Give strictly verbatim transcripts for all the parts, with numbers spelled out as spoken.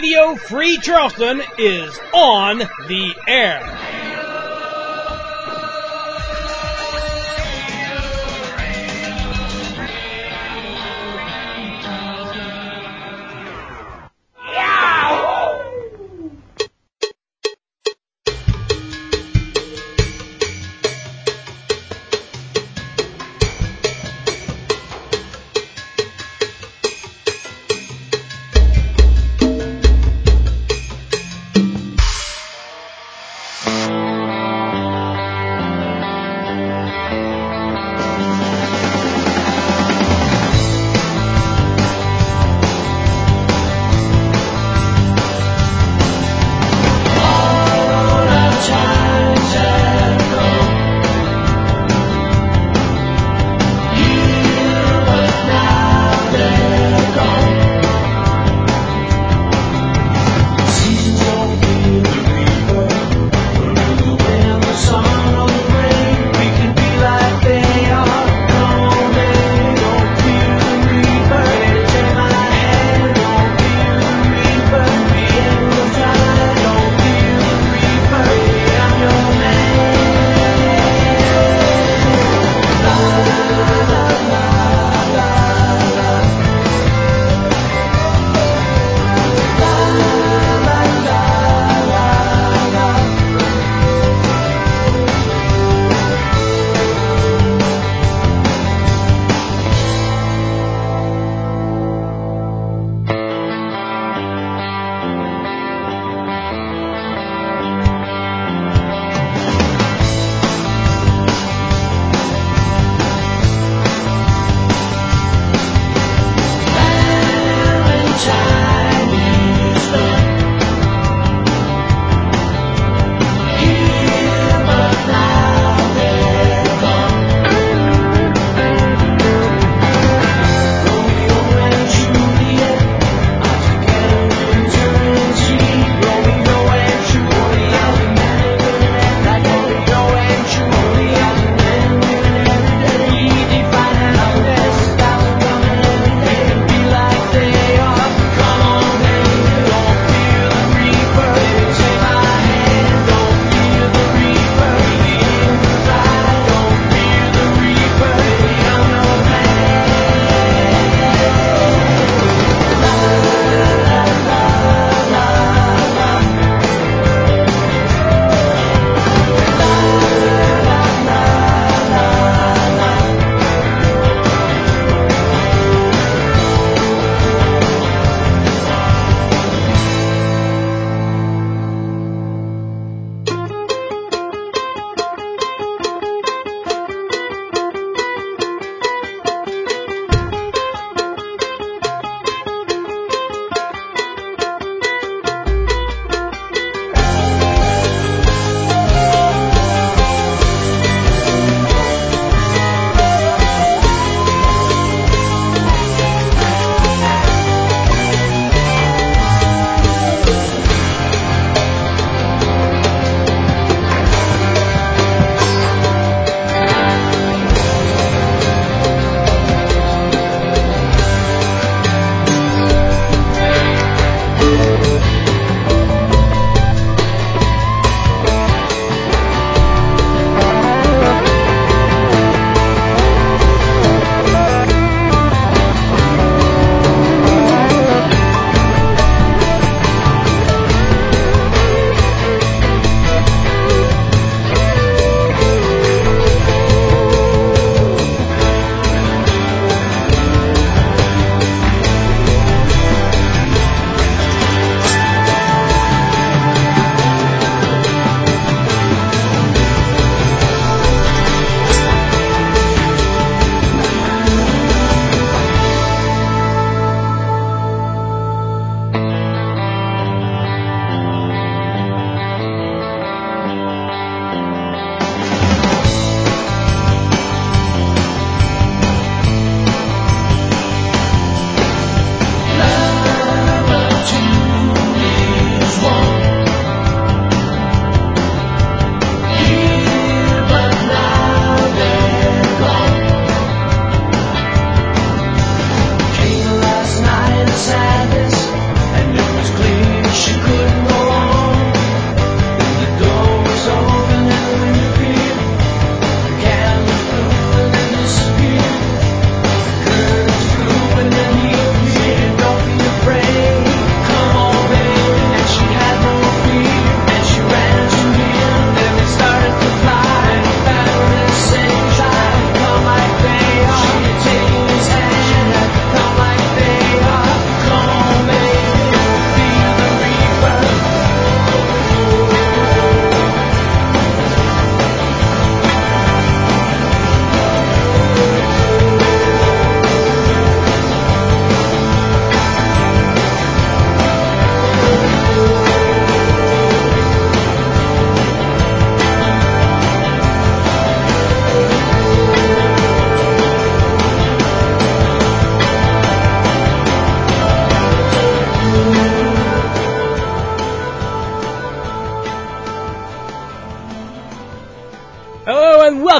Radio Free Charleston is on the air. Thank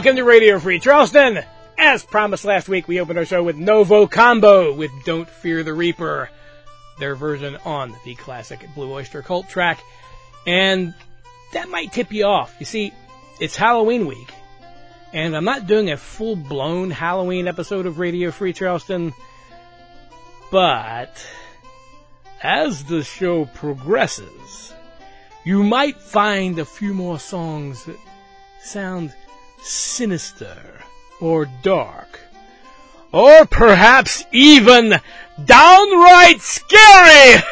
welcome to Radio Free Charleston. As promised last week, we opened our show with Novo Combo with Don't Fear the Reaper, their version on the classic Blue Oyster Cult track. And that might tip you off. You see, it's Halloween week, and I'm not doing a full-blown Halloween episode of Radio Free Charleston, but as the show progresses, you might find a few more songs that sound sinister or dark, or perhaps even downright scary.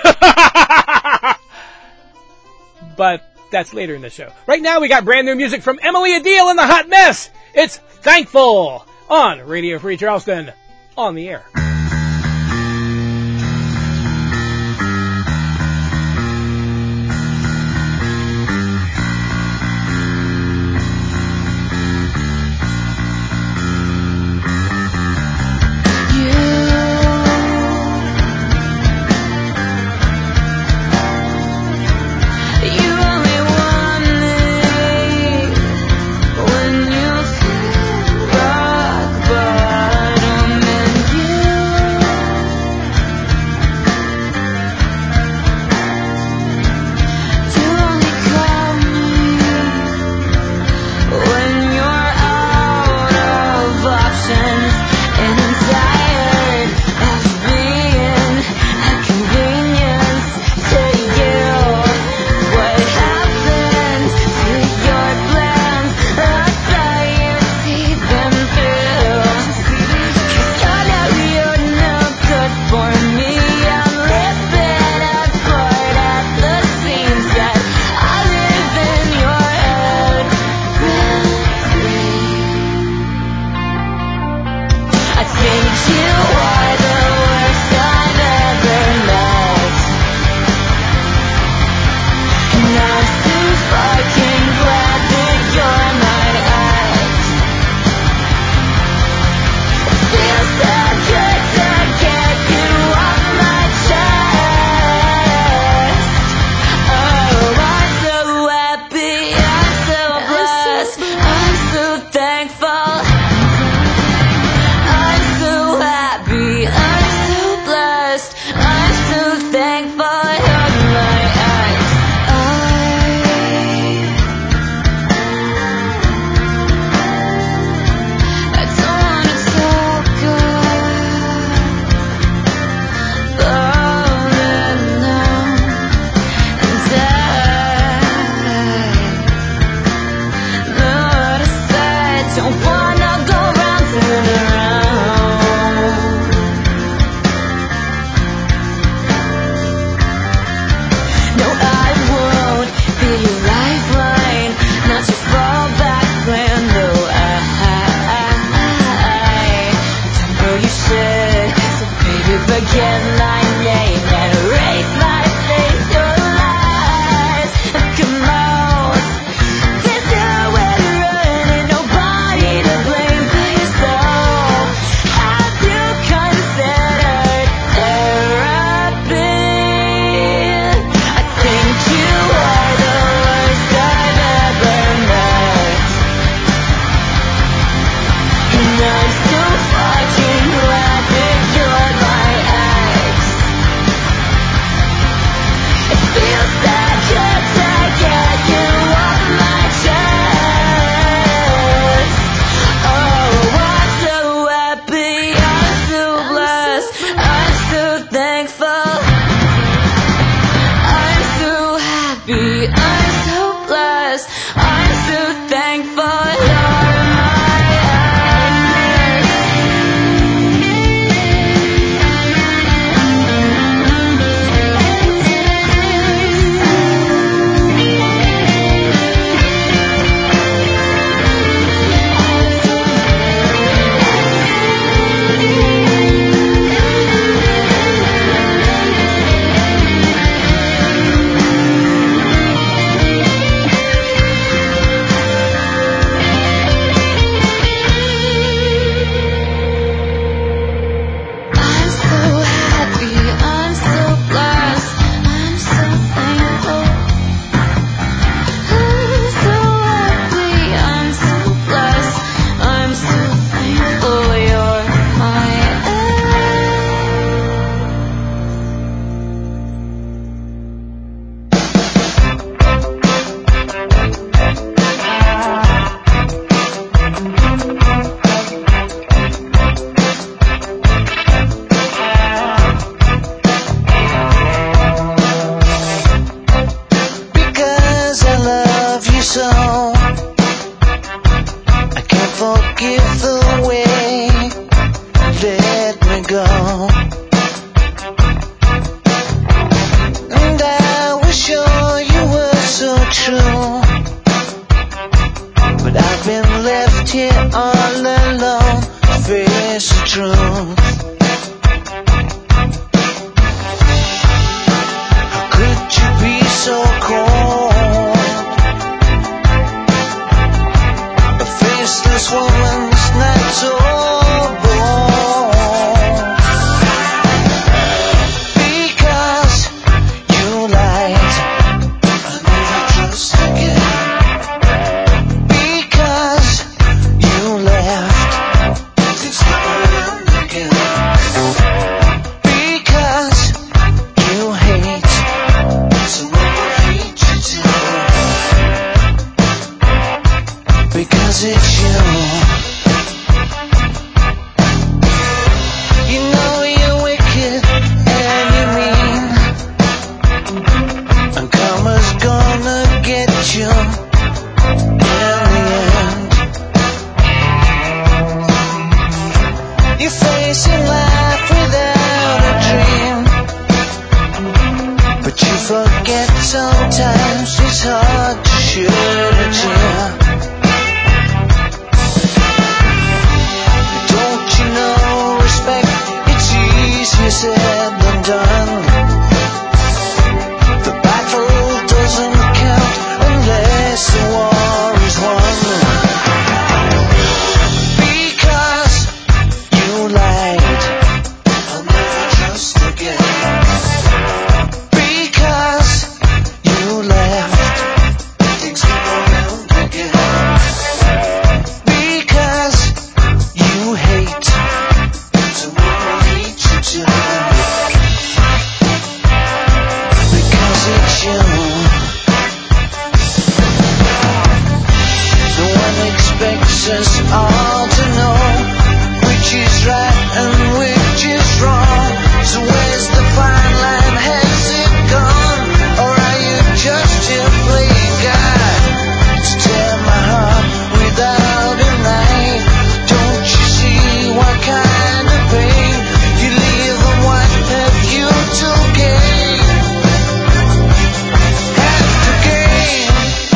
But that's later in the show. Right now we got brand new music from Emily Adele and the Hot Mess. It's Thankful on Radio Free Charleston, on the air. You Sometimes it's hard to shed a tear. Don't you know respect? It's easier said than done. The battle doesn't count unless the war is won. Because you lied, I'll never trust again. All to know which is right and which is wrong. So where's the fine line? Has it gone? Or are you just here playing God to tear my heart without a knife? Don't you see what kind of pain you leave and what have you to gain? Have to gain.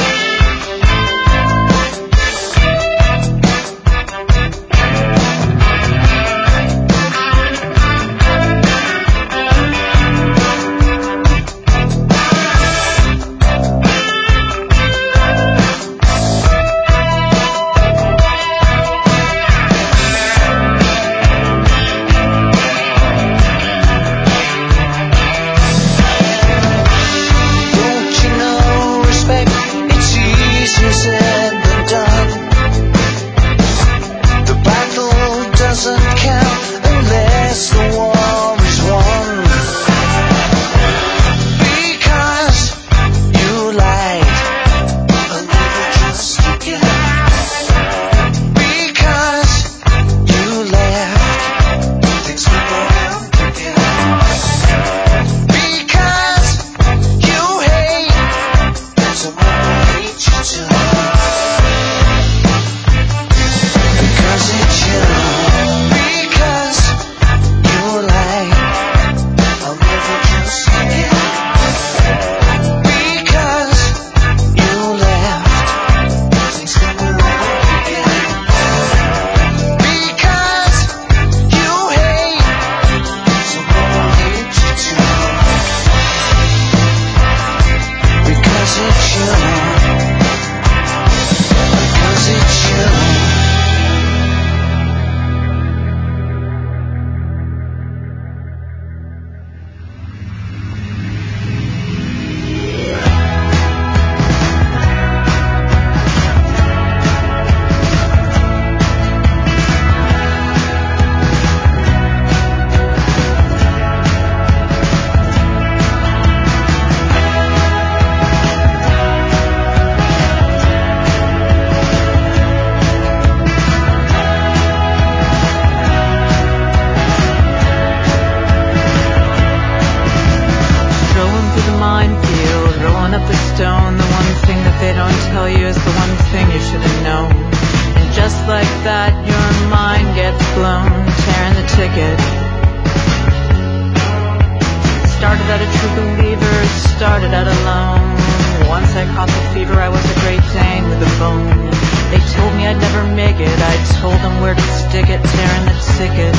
Started out alone. Once I caught the fever, I was a Great Dane with a bone. They told me I'd never make it. I told them where to stick it, tearing the ticket.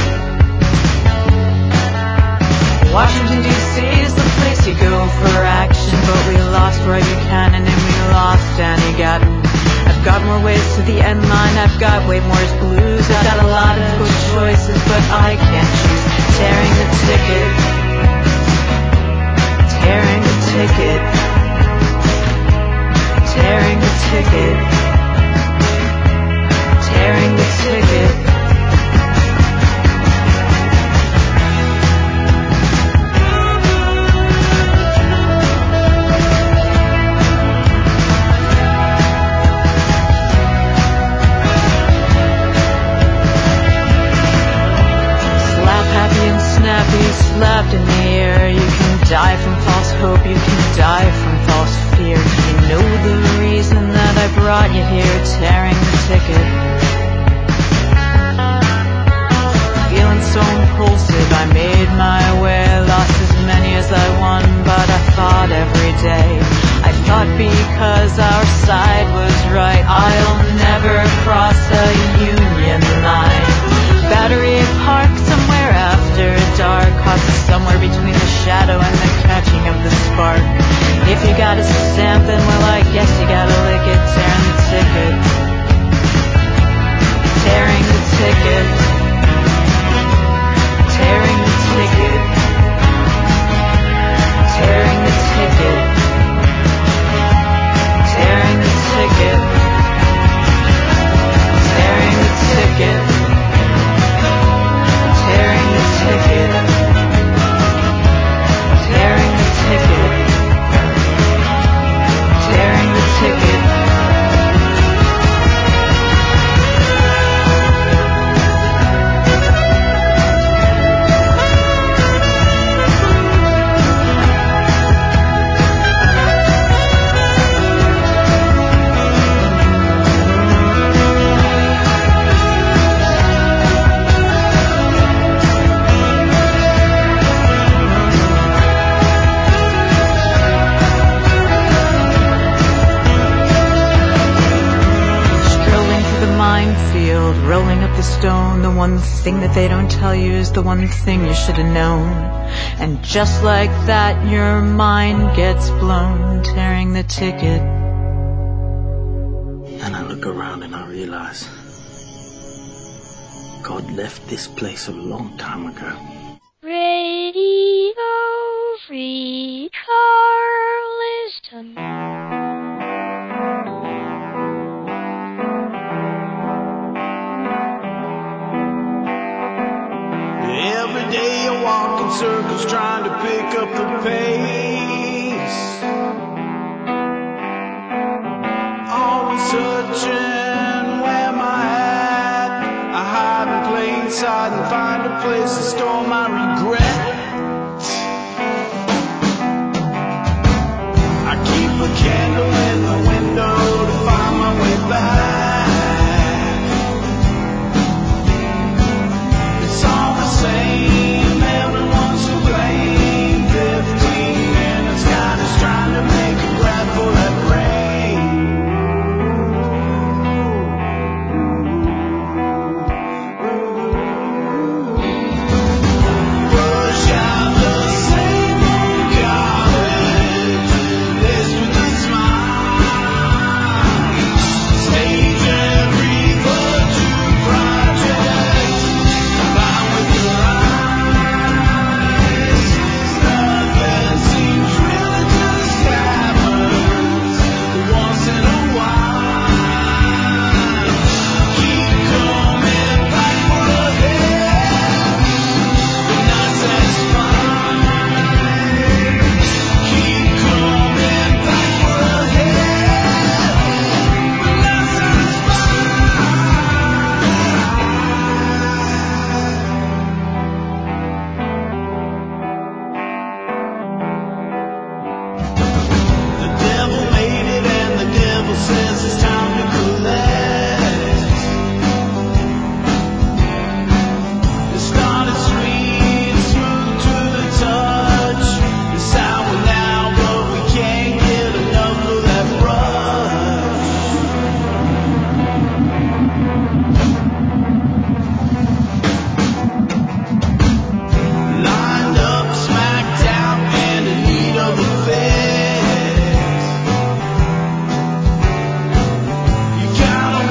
Washington, D C is the place you go for action, but we lost Roy Buchanan and we lost Danny Gatton. I've got more ways to the end line, I've got way more blues. I've got a lot of good choices, but I can't choose. Tearing the ticket, tearing the ticket, tearing the ticket, tearing the ticket. Slapped in the air. You can die from false hope, you can die from false fear. You know the reason that I brought you here, tearing the ticket. Feeling so impulsive, I made my way. Lost as many as I won, but I fought every day. fought because our side was right. I'll never cross a Union line. Battery Park somewhere after dark, caught somewhere between the shadow and the catching of the spark. If you gotta stamp, then well, I guess you gotta lick it. Tearing the ticket, tearing the ticket, tearing the ticket, tearing the ticket, tearing the ticket, tearing the ticket, tearing the ticket, tearing the ticket, tearing the ticket. Rolling up the stone, the one thing that they don't tell you is the one thing you should have known. And just like that, your mind gets blown, tearing the ticket. And I look around and I realize God left this place a long time ago. Radio Free Charleston. Every day I walk in circles trying to pick up the pace. Always searching where my at. I hide in plain sight and find a place to store my regret. I keep a candle in the window to find my way back. It's all the same, everyone's to blame. Fifteen minutes, God is trying to make a grab for that rain. Push out the same old garbage, this with a smile. Stage every virtue project. Blind with your eyes. Nothing seems really just happens once in a while. Keep coming back for a hit, but not satisfied. Keep coming back for a hit, but not The devil made it and the devil says it's time to collect. It started sweet, smooth to the touch. It's sour now, but we can't get enough of that rush. Lined up, smacked out, and in need of a fix. You gotta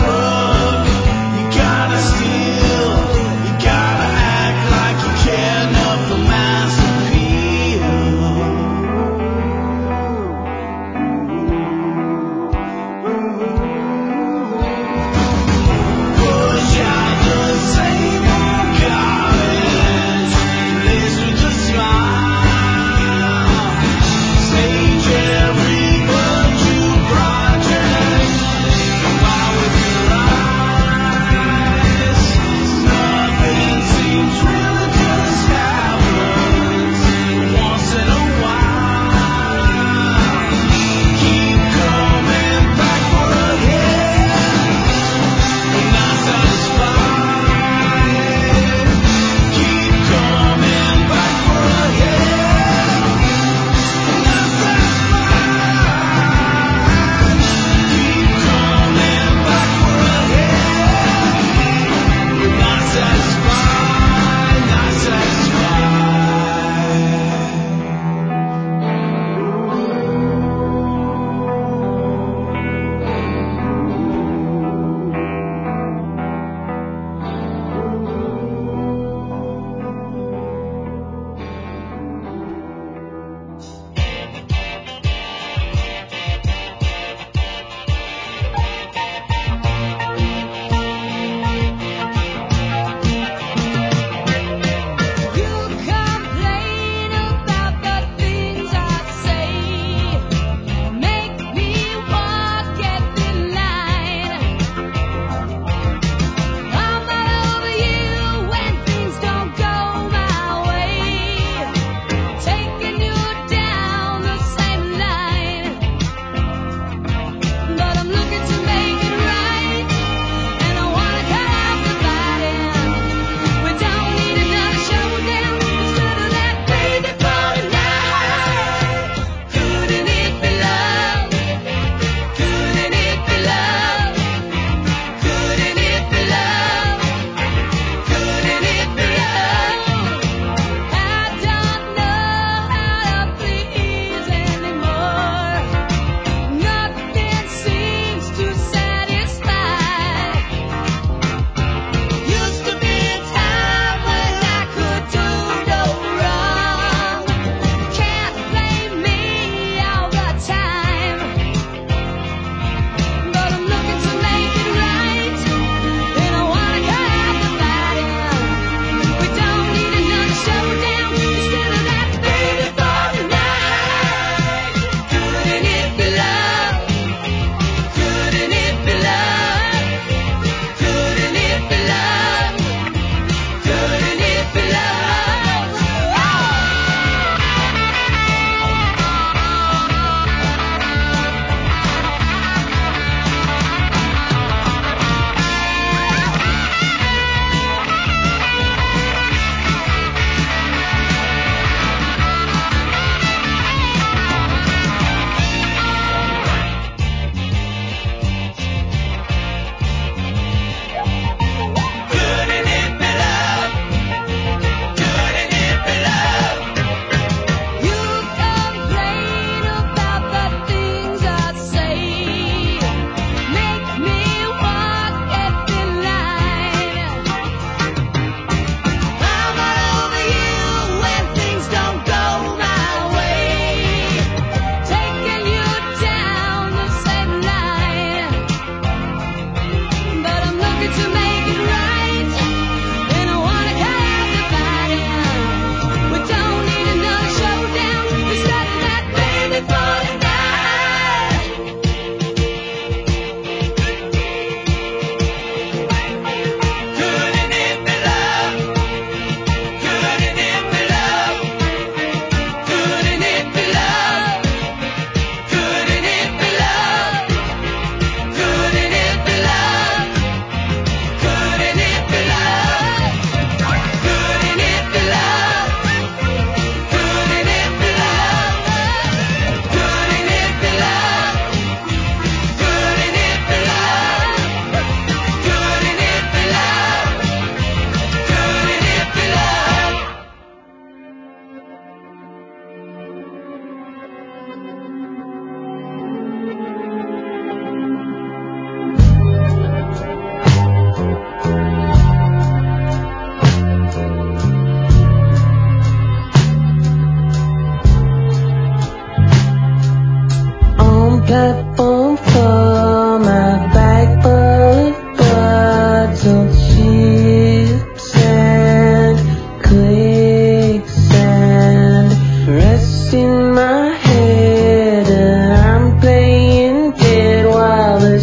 platform for my back full of bottled ships and quicksand. Resting my head and I'm playing dead while the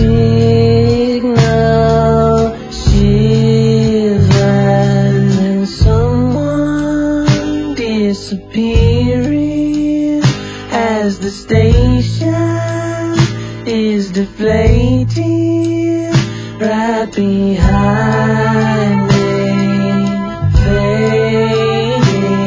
signal shivers and someone disappearing as the station is deflating right behind me, fading.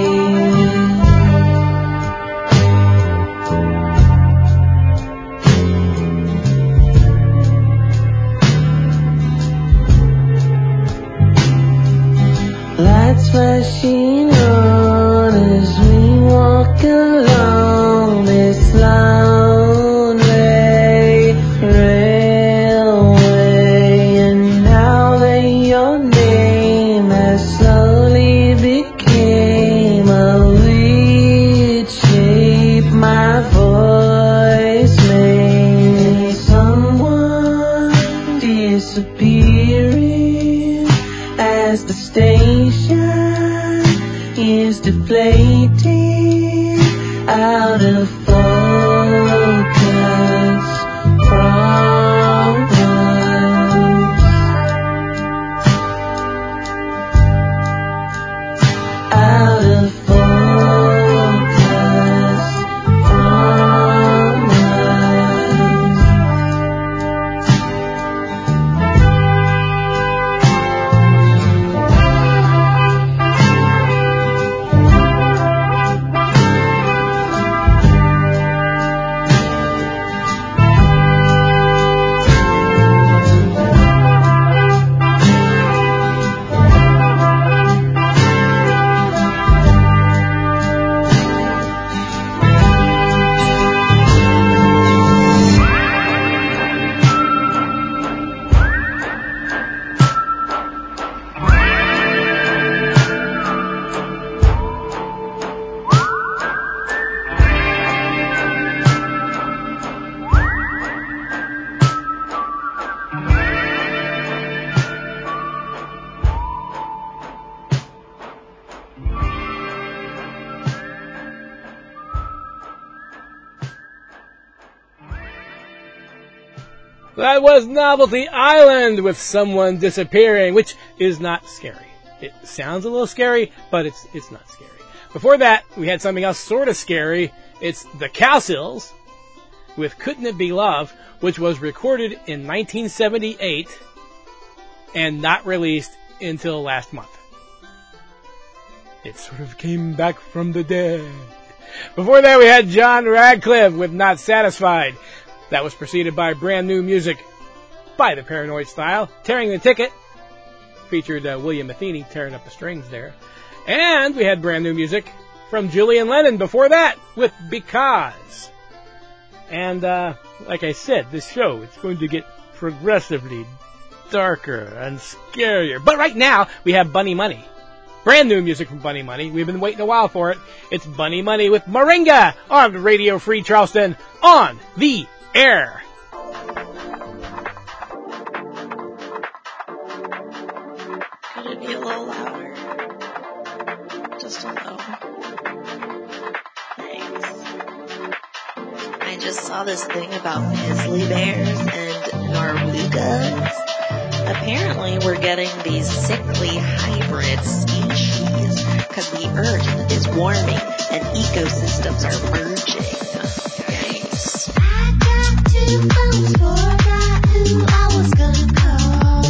Lights flashing on as we walk along this lonely railway, and now that your name has slowly became a weird shape my voice made. Someone disappearing as the station is deflating out of focus from us. Out of focus from us. That was Novelty Island with Someone Disappearing, which is not scary. It sounds a little scary, but it's it's not scary. Before that, we had something else sort of scary. It's the Cowsills with Couldn't It Be Love, which was recorded in nineteen seventy-eight and not released until last month. It sort of came back from the dead. Before that, we had John Radcliffe with Not Satisfied. That was preceded by brand new music by the Paranoid Style, Tearing the Ticket. Featured uh, William Matheny tearing up the strings there. And we had brand new music from Julian Lennon before that with Because. And uh, like I said, this show, it's going to get progressively darker and scarier. But right now, we have Bunny Money. Brand new music from Bunny Money. We've been waiting a while for it. It's Bunny Money with Moringa on Radio Free Charleston on the air. Could it be a little louder? Just a little. Thanks. I just saw this thing about grizzly bears and narwhals. Apparently we're getting these sickly hybrid species because the earth is warming and ecosystems are merging. Yikes. I got two phones, forgot who I was gonna call.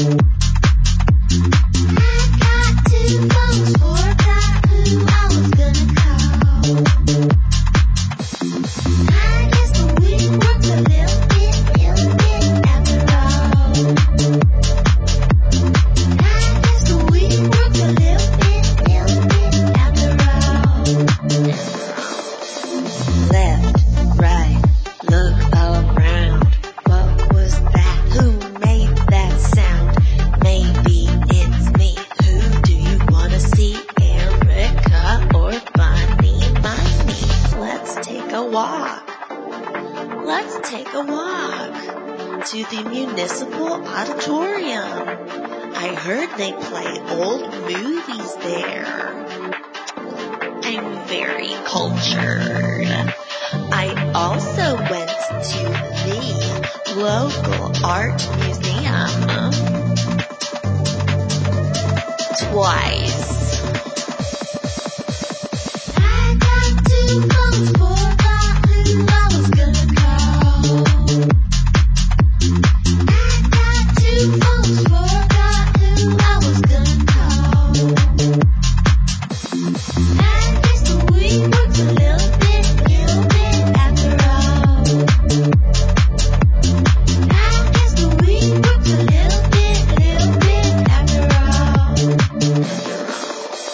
I got two phones, forgot who I was gonna call. I guess the week works a little bit, little bit after all. I guess the week works a little bit, little bit after all. Left, right, look around. What was that? Who made that sound? Maybe it's me. Who do you wanna see? Erica or Bunny Money? Let's take a walk. let's take a walk to the Municipal Auditorium. I heard they play old movies there. I'm very cultured. I also went to the local art museum twice. I got two phones, forgot who I was gonna call. I got two phones, forgot who I was gonna call. I guess the week works a little bit, little bit after all. I guess the week works a little bit, little bit after all.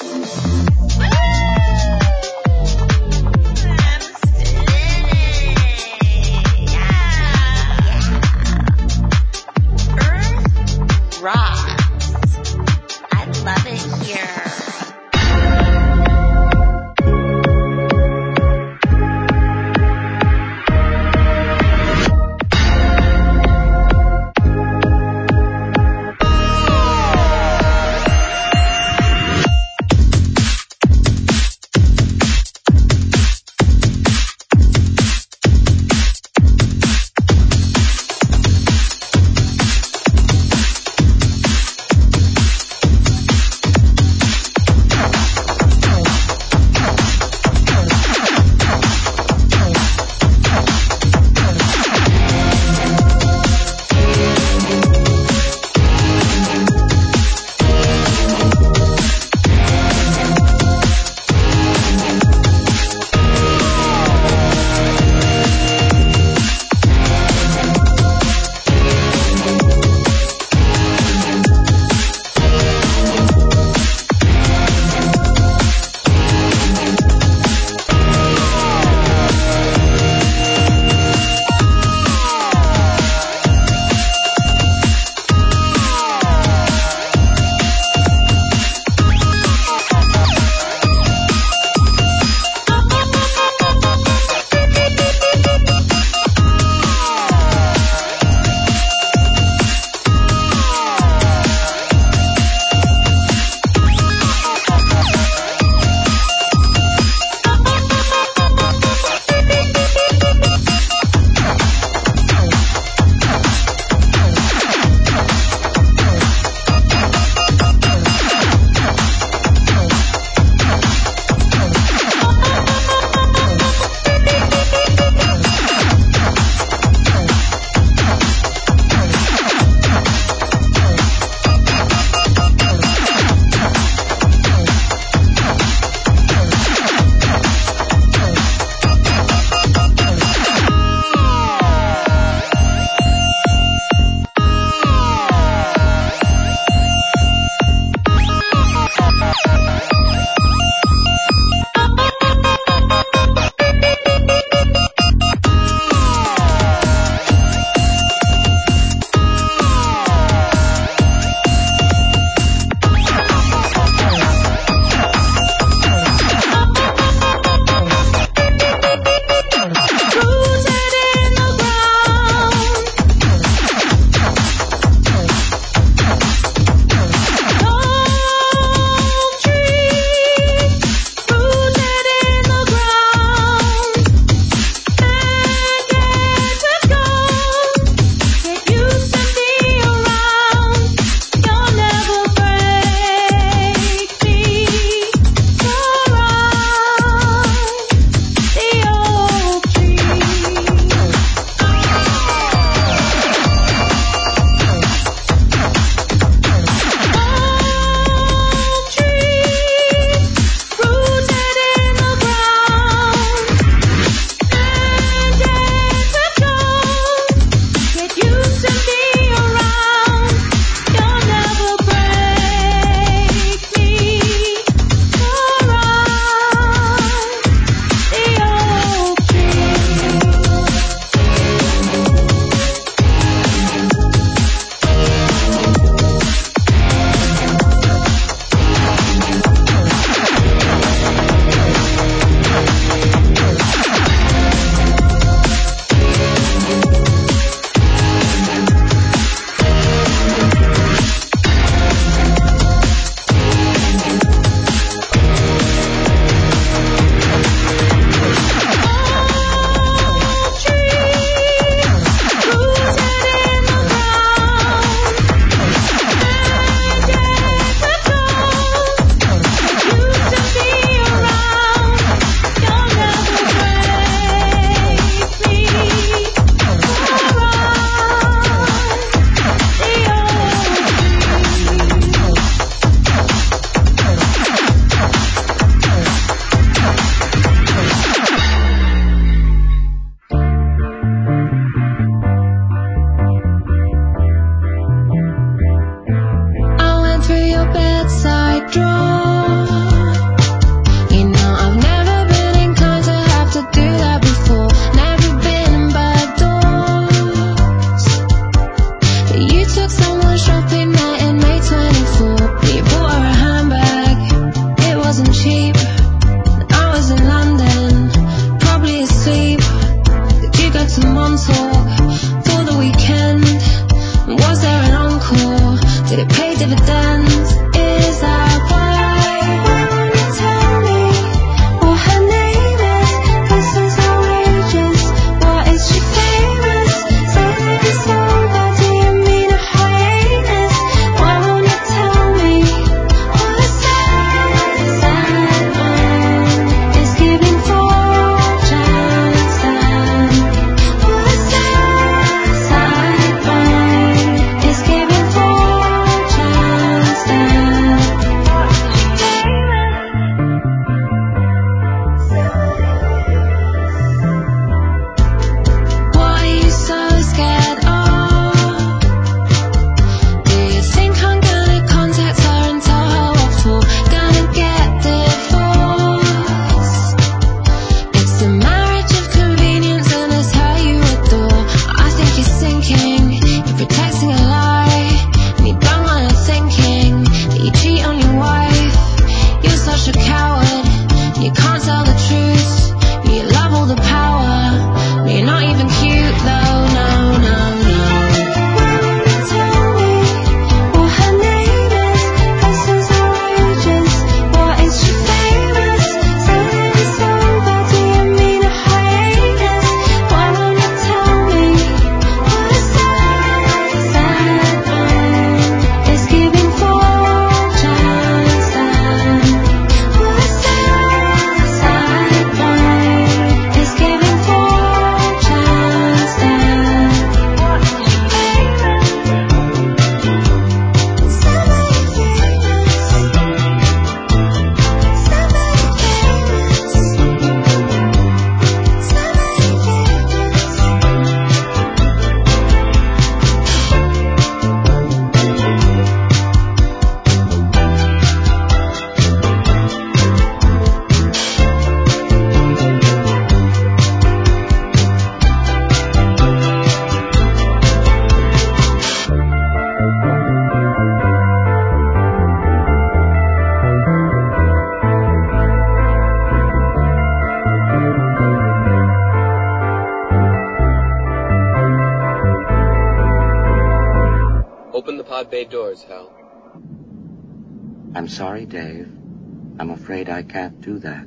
pod bay doors, Hal. I'm sorry, Dave. I'm afraid I can't do that.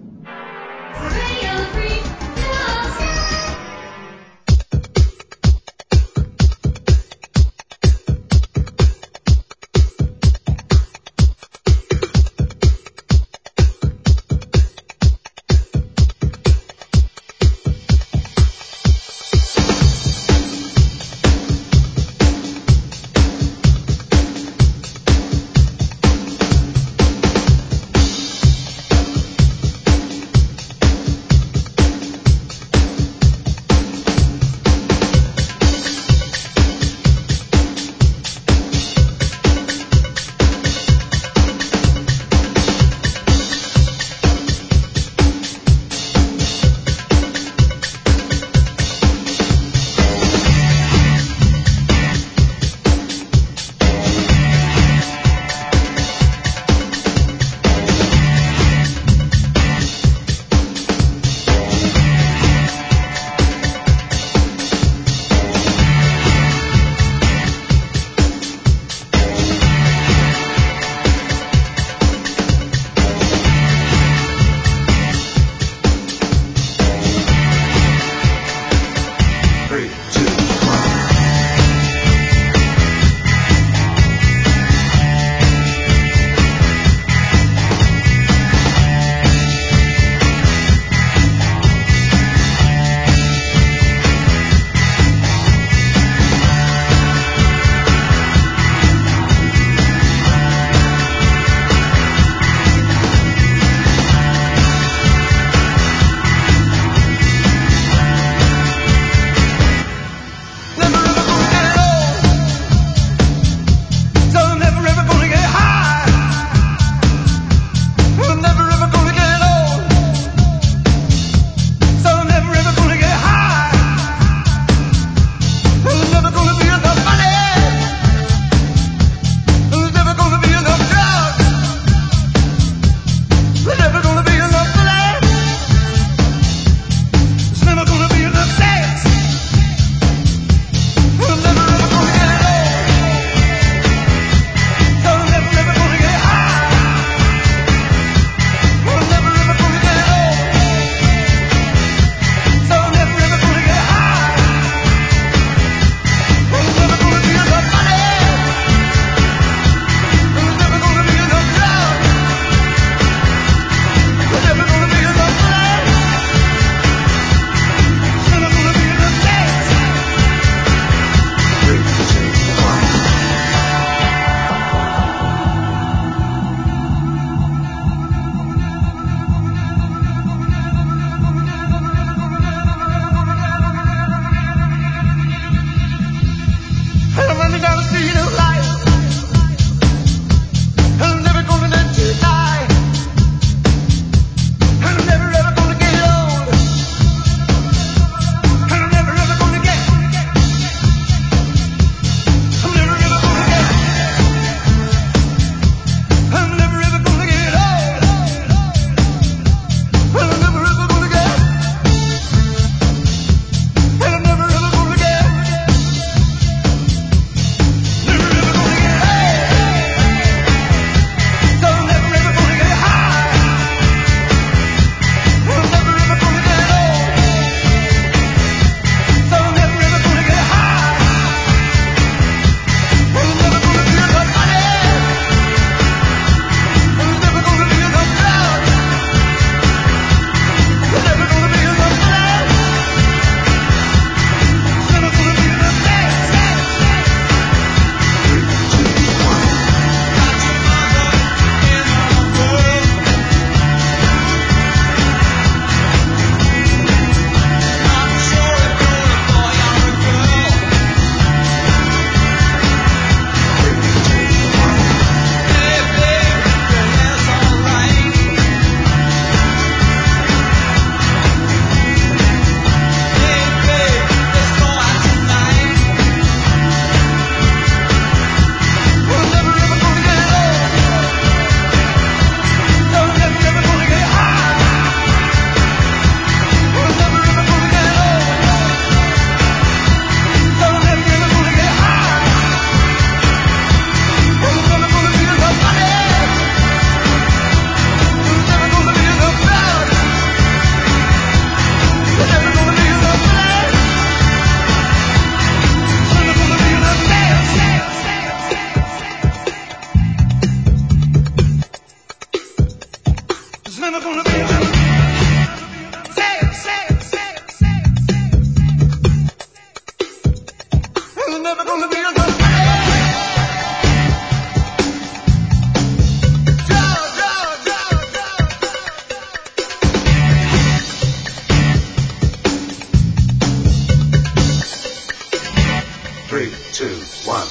one.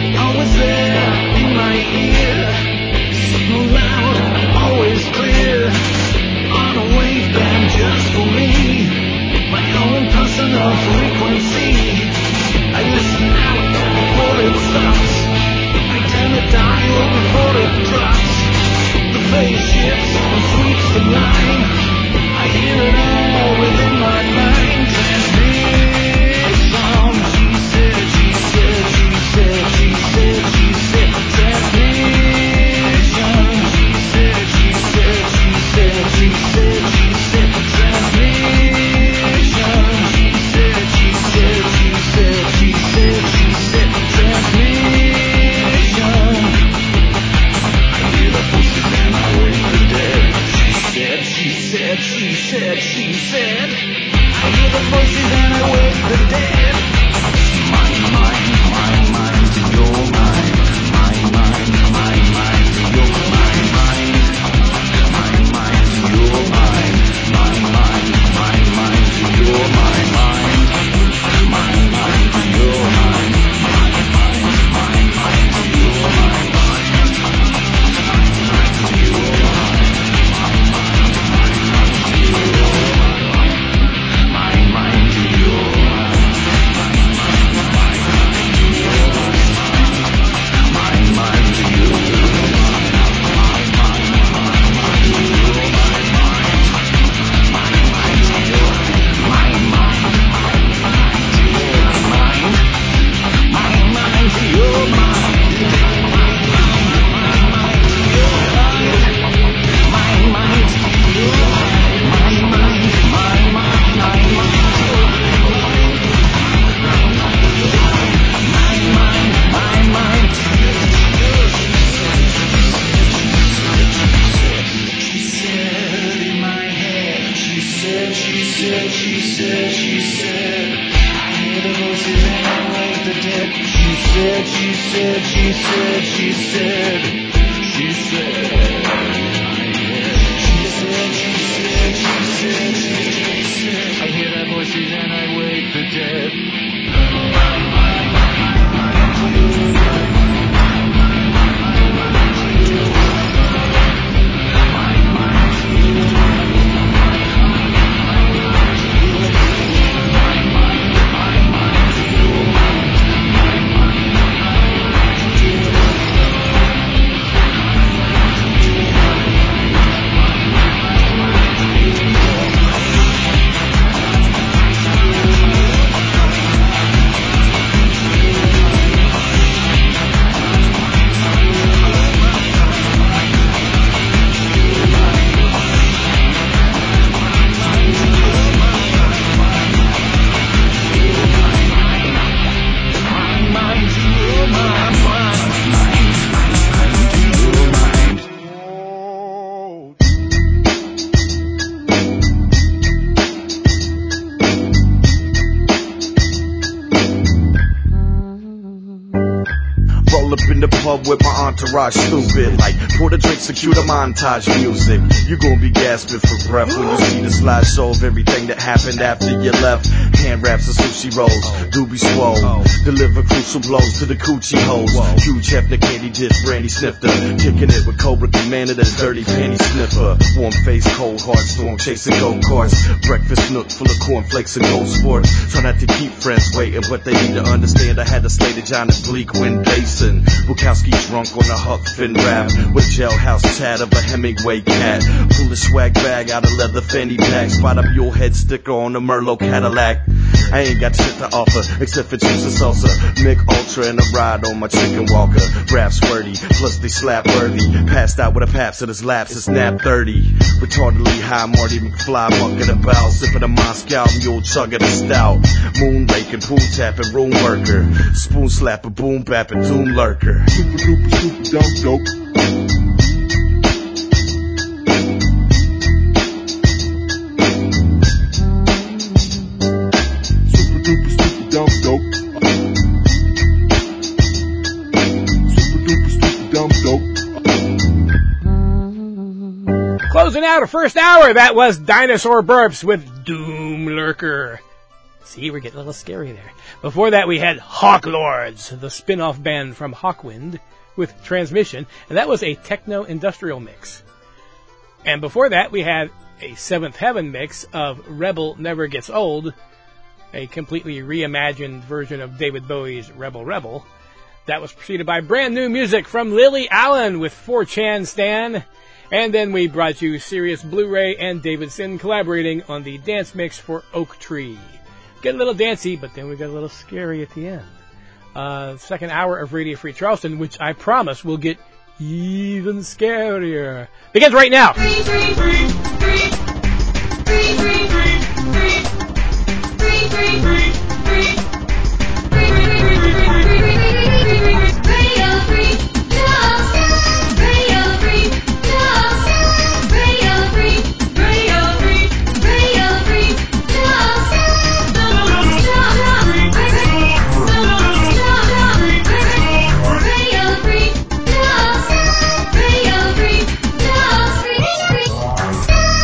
Always there in my ear, so loud, always clear. said, she said, she said, she said, she said, she said, she said, she said, she said. I hear their voices and I wake the dead. With my entourage stupid, like pour the drinks and cue the montage music. You gon' be gasping for breath when you see the slideshow of everything that happened after you left. Hand wraps and sushi rolls, doobie swole, deliver crucial blows to the coochie hoes. Huge hefty candy dish, brandy snifter, kicking it with Cobra Commander, that dirty panty sniffer. Warm face, cold heart, storm chasing go karts. Breakfast nook full of cornflakes and gold sport. Try not to keep friends waiting, but they need to understand I had to slay the John and Bleak Wind Basin. Bukowski drunk on a Huck Finn rap with jailhouse tat of a Hemingway cat. Pull the swag bag out of leather fanny pack. Spot a mule head sticker on a Merlot Cadillac. I ain't got shit to offer except for juice and salsa, Mick Ultra and a ride on my chicken walker. Raps wordy, plus they slap worthy. Passed out with a paps in his laps, it's nap thirty. Retardedly high, Marty McFly mucking about, sipping a Moscow mule, chugging a stout. Moon raking, pool tapping, room worker, spoon slapping, boom bapping, doom lurker. Super duper, super dumb dope. Dumb dope. Super duper stupid dumb dope. Closing out our first hour, that was Dinosaur Burps with Doom Lurker. See, we're getting a little scary there. Before that, we had Hawk Lords, the spin-off band from Hawkwind, with Transmission, and that was a techno-industrial mix. And before that, we had a Seventh Heaven mix of Rebel Never Gets Old, a completely reimagined version of David Bowie's Rebel Rebel. That was preceded by brand new music from Lily Allen with four chan Stan. And then we brought you Sirius Blu-ray and David Sin collaborating on the dance mix for Oak Tree. Get a little dancey, but then we got a little scary at the end. Uh, second hour of Radio Free Charleston, which I promise will get even scarier, begins right now. Free, free, free, free, free, free, free, free. Free, free, free, free. Free, free, free, free, free, free, free, free. Radio Free Charleston. Radio Free Charleston. Radio Free, Radio Free, Radio Free Charleston. Radio Free Charleston. Radio Free Charleston.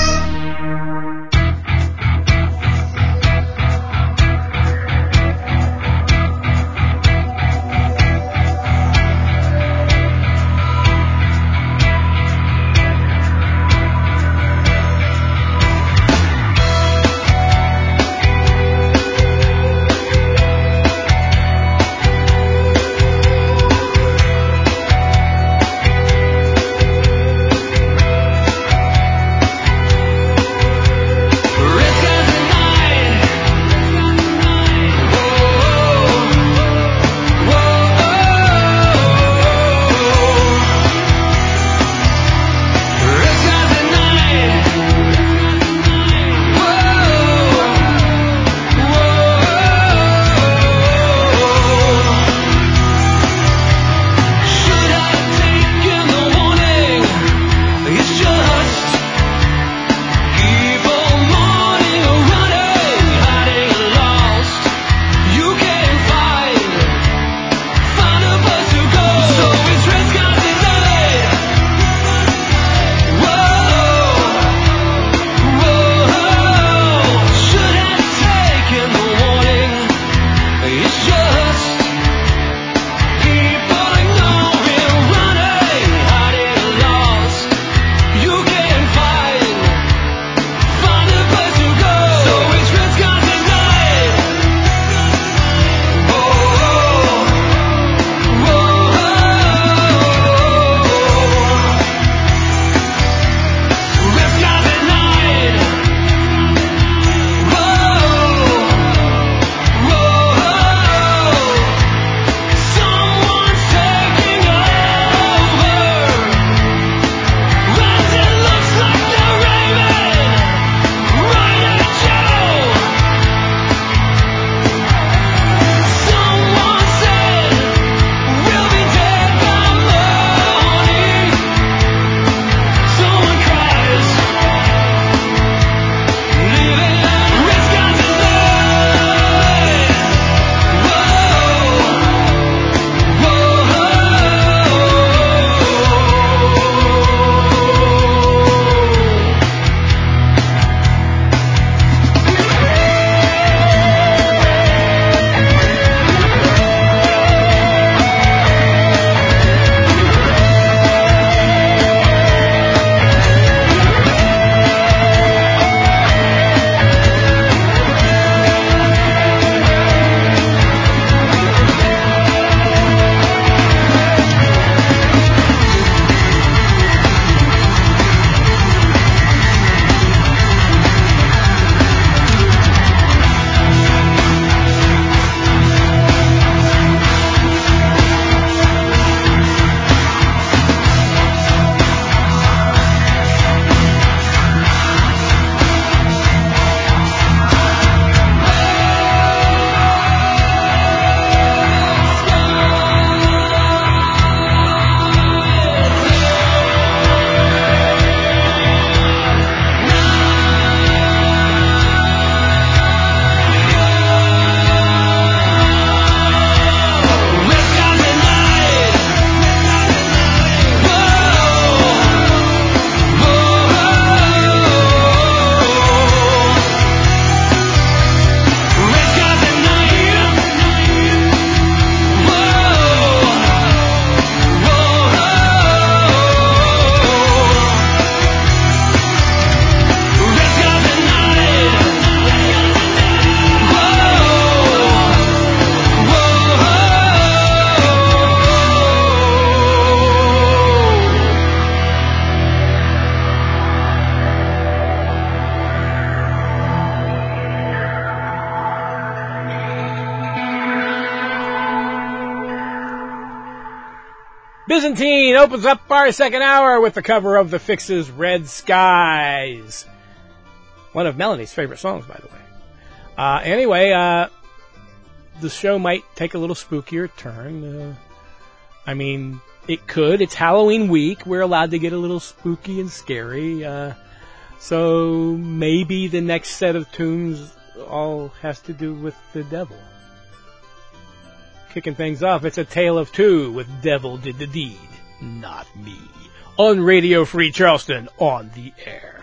Byzantine opens up our second hour with the cover of The Fix's Red Skies. One of Melanie's favorite songs, by the way. Uh, anyway, uh, the show might take a little spookier turn. Uh, I mean, it could. It's Halloween week. We're allowed to get a little spooky and scary. Uh, so maybe the next set of tunes all has to do with the devil. Kicking things off, it's A Tale of Two with Devil Did the Deed, Not Me. On Radio Free Charleston, on the air.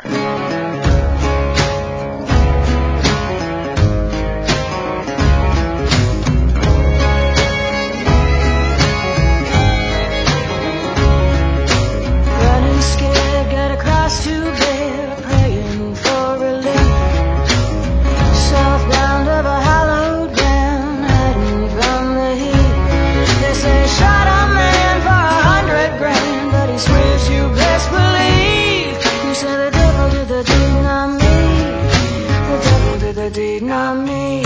Running scared, got across to bear, praying for relief. Southbound of a hallowed ground, hiding from the heat. They say shot a man for a hundred grand, but he swears you best believe. You say the devil did the deed, not me. The devil did the deed, not me.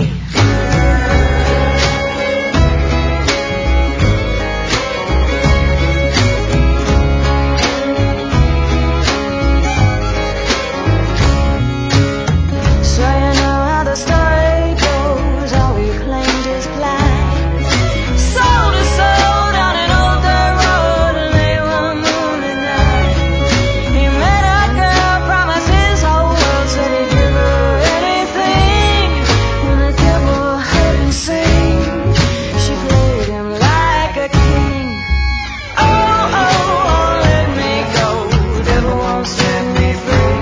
The story goes, all we claimed is blind. Soul to soul down an old dirt road, late one moonlit night. He met a girl, promised his whole world, said he'd give her anything. When the devil heard him sing, she played him like a king. Oh, oh, oh, let me go, devil won't set me free.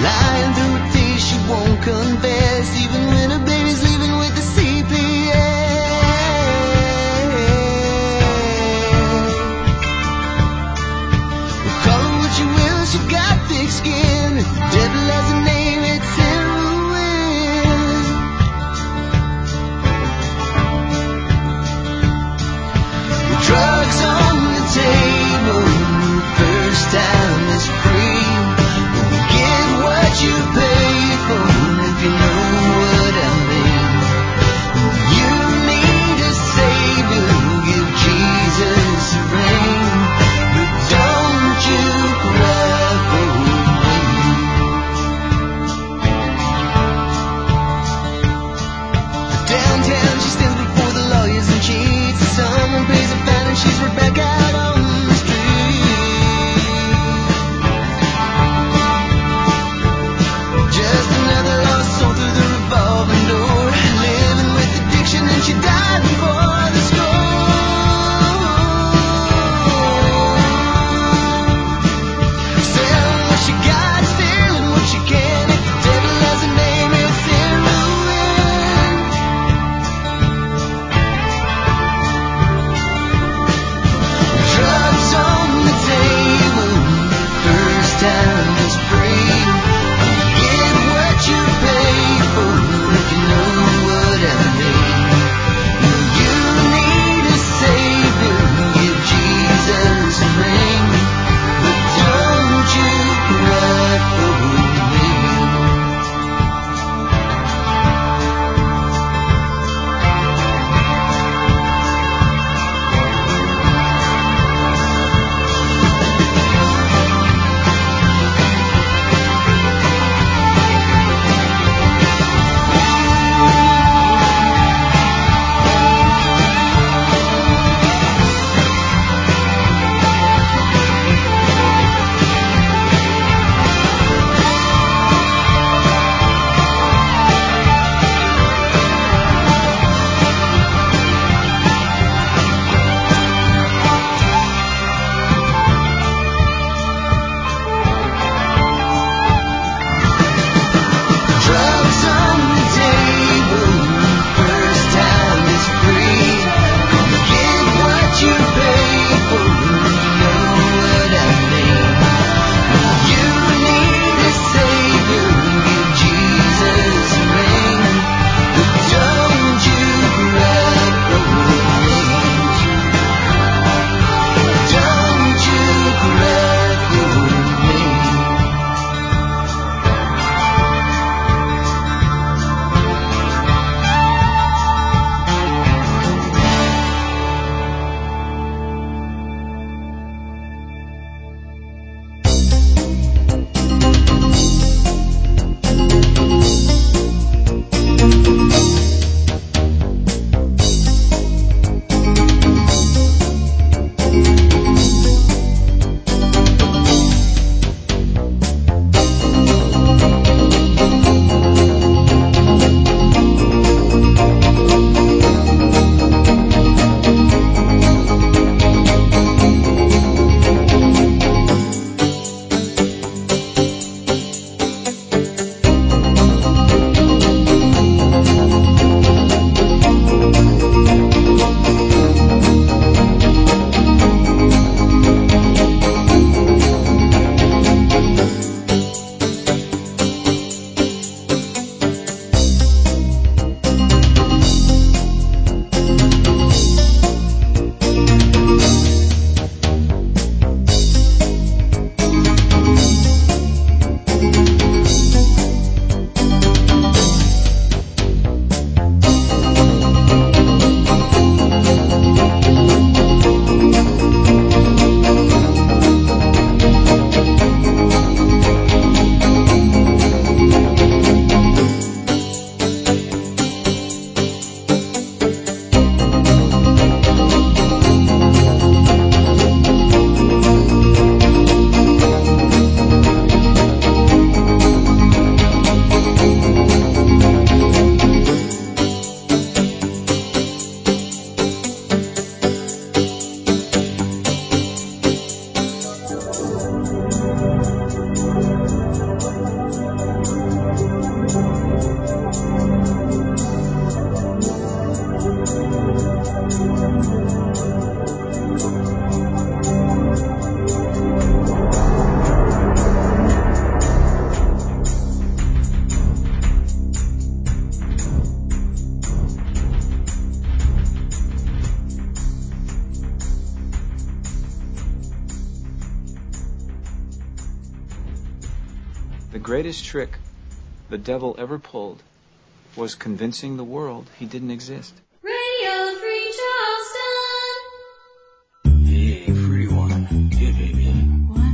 Lying through her teeth, she won't confess, even when her baby's leaving with the C P A. Well, call her what you will, she got thick skin. Devil has a name, it's heroin. With drugs on the table, first time is free. Get what you pay. The greatest trick the devil ever pulled was convincing the world he didn't exist. Radio Free Charleston. Hey, free one. Hey, baby. What?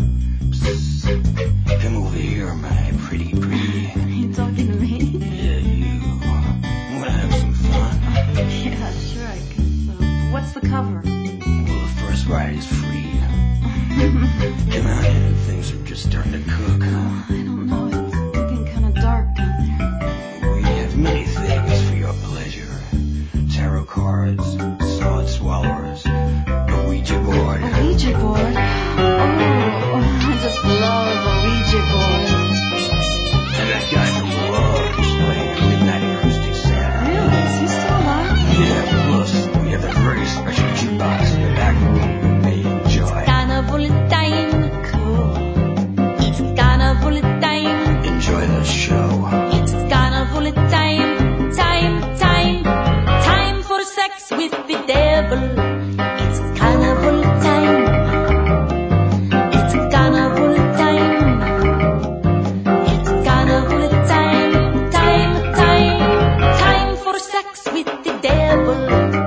Psst. Come over here, my pretty, pretty. Are you talking to me? Yeah, you. Wanna have some fun? Yeah, sure, I guess so. What's the cover? Well, the first ride is free. Come on in, things are just starting to cook. Oh, I don't know, it's looking kind of dark down there. We have many things for your pleasure. Tarot cards, solid swallowers, a Ouija board. A Ouija board? Oh, I just love a Ouija board. And that guy from Love's playing a midnight acoustic set. Really? Is he still alive? Yeah, plus we have a very special jukebox in the back room you may enjoy. Carnival time. Cool. It's carnival time. Enjoy the show. It's carnival time. Time, time. Time for sex with the devil. It's carnival time. It's carnival time. It's carnival time. Time, time. Time for sex with the devil.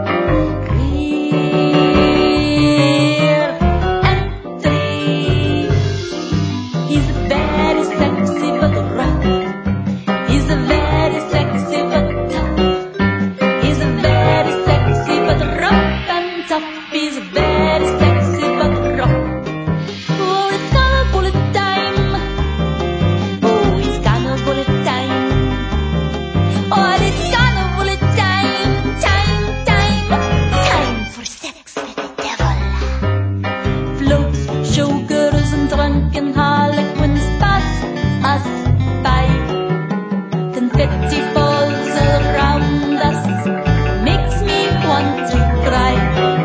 Clear entry. He's very sexy but rough. He's very sexy but tough. He's very sexy but rough and tough. He's very sexy but rough. Oh, it's carnival time. Oh, it's carnival time. Oh, it's carnival time. Time, time. Time for sex with the devil. Floats, showgirls, and drunken harlequins pass us by. Confetti falls around us, makes me want to cry.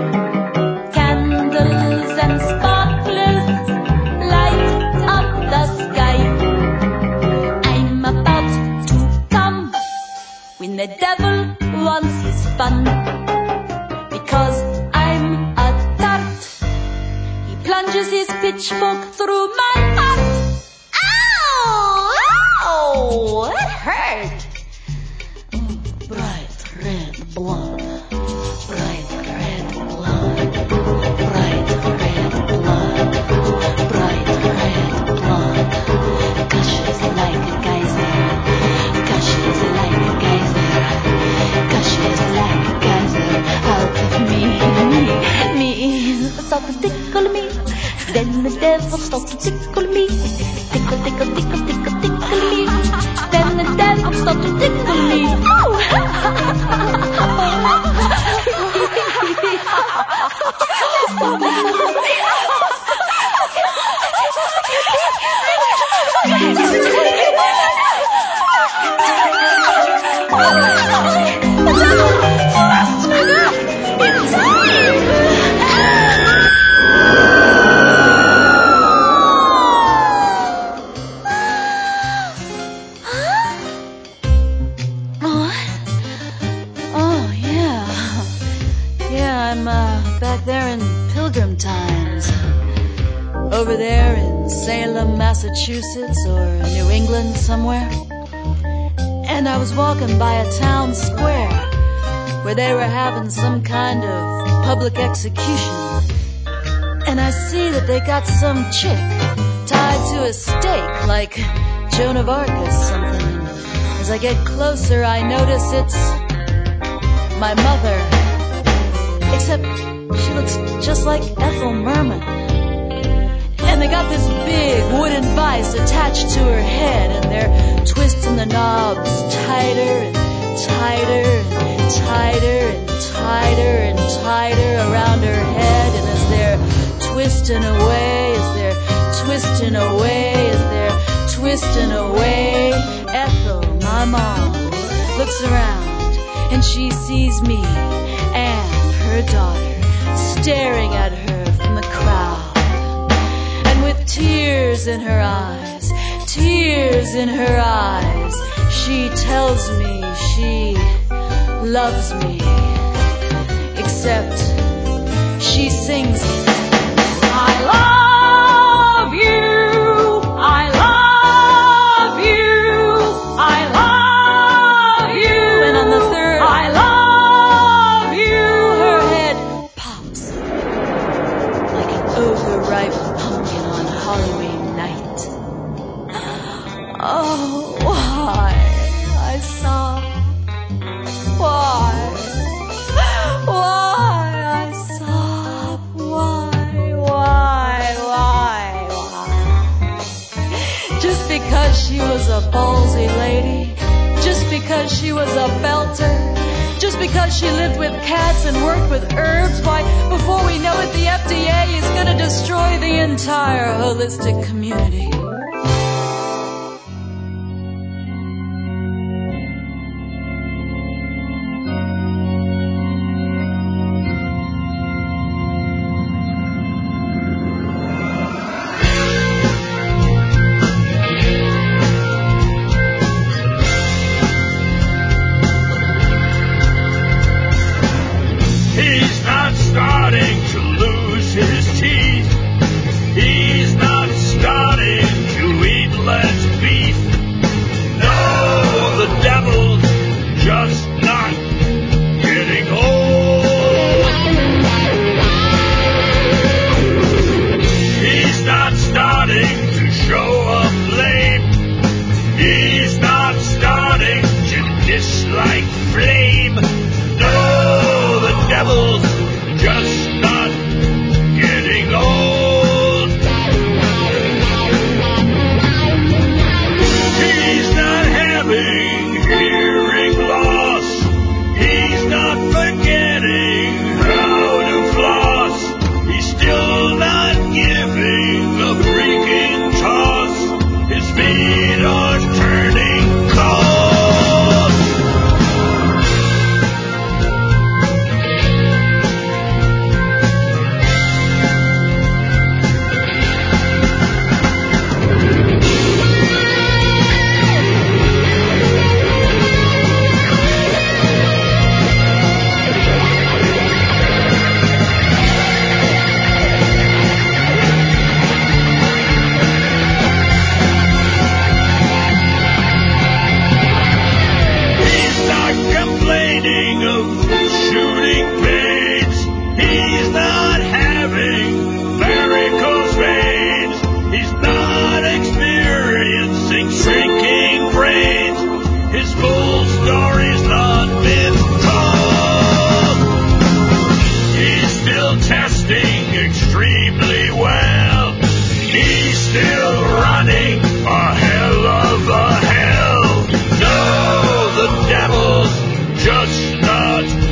Candles and sparklers light up the sky. I'm about to come when the devil wants his fun. Because I'm a tart, he plunges his pitchfork through my heart. Ow! Ow! That hurt! Bright red blood. Bright red blood. Bright red blood. Bright red blood. Gushes like a geyser. Gushes like a geyser. Gushes like a geyser. Out of me, me, me. Start to tickle me. Then the devil starts to tickle me. Tickle, tickle, tickle, tickle, tickle me. Then the devil starts to tickle me. Oh, yeah. Yeah, I'm uh, back there in Pilgrim times. Over there in Salem, Massachusetts, or New England somewhere. And I was walking by a town square where they were having some kind of public execution. And I see that they got some chick tied to a stake like Joan of Arc or something. And as I get closer, I notice it's my mother. Except she looks just like Ethel Merman. And they got this big wooden vice attached to her head, and they're twisting the knobs tighter and tighter and tighter and tighter and tighter around her head. And as they're twisting away, as they're twisting away, as they're twisting away, Ethel, my my mom looks around and she sees me and her daughter staring at her from the crowd. And with tears in her eyes, tears in her eyes, she tells me she loves me. Except she sings, I love you, I love you, I love you. And on the third, I love you, her head pops like an overripe pumpkin on Halloween night. Oh, why I sob, why, why I sob, why, why, why, why? Just because she was a ballsy lady, just because she was a belter, just because she lived with cats and worked with herbs, why, before we know it, the F D A is gonna destroy the entire holistic community. He's not starting to lose his teeth. He's not starting to eat less beef. No, the devil's just not getting old. He's not starting to show up lame. He's not starting to dislike flame. No, the devil's just not getting old. He's not having hearing loss. He's not forgetting how to floss. He's still not giving a freaking toss. His feet are turning cold. He's not complaining of shooting pains. He's not having varicose veins. He's not experiencing shrinking brains. His full story's not been told. He's still testing extremely well. He's still running a hell of a hell. No, the devil's just not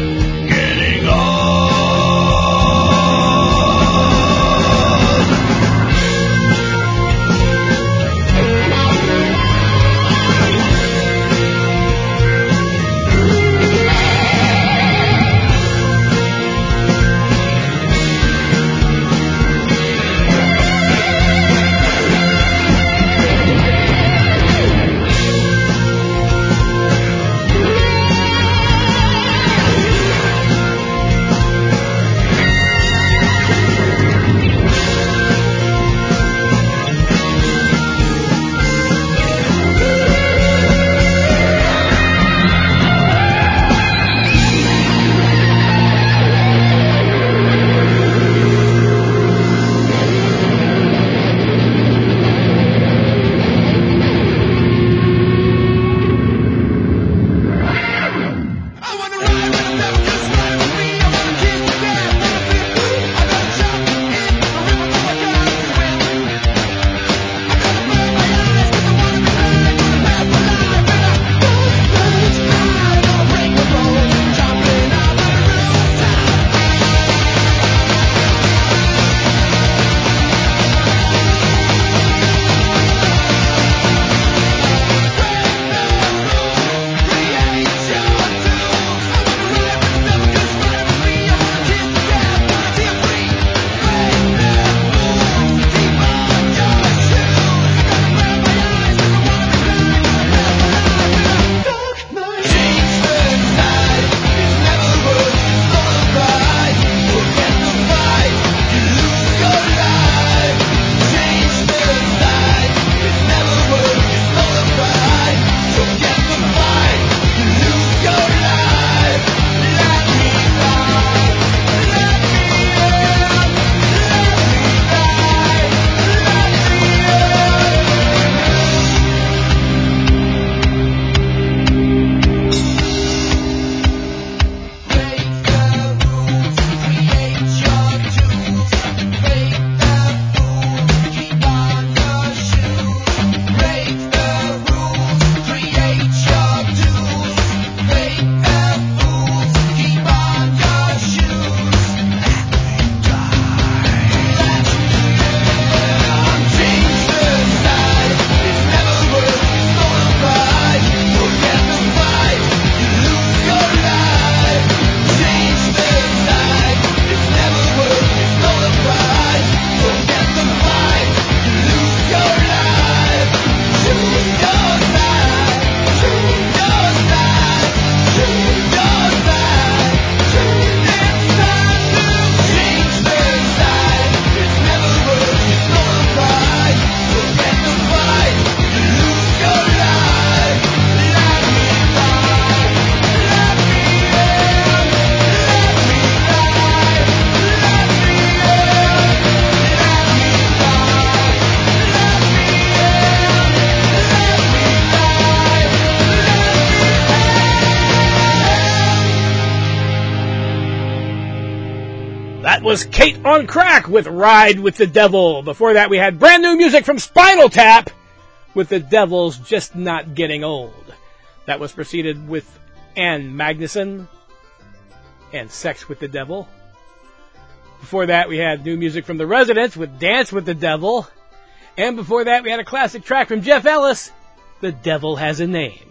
was Kate on Crack with Ride with the Devil. Before that, we had brand new music from Spinal Tap with The Devil's Just Not Getting Old. That was preceded with Ann Magnuson and Sex with the Devil. Before that, we had new music from The Residents with Dance with the Devil. And before that, we had a classic track from Jeff Ellis, The Devil Has a Name.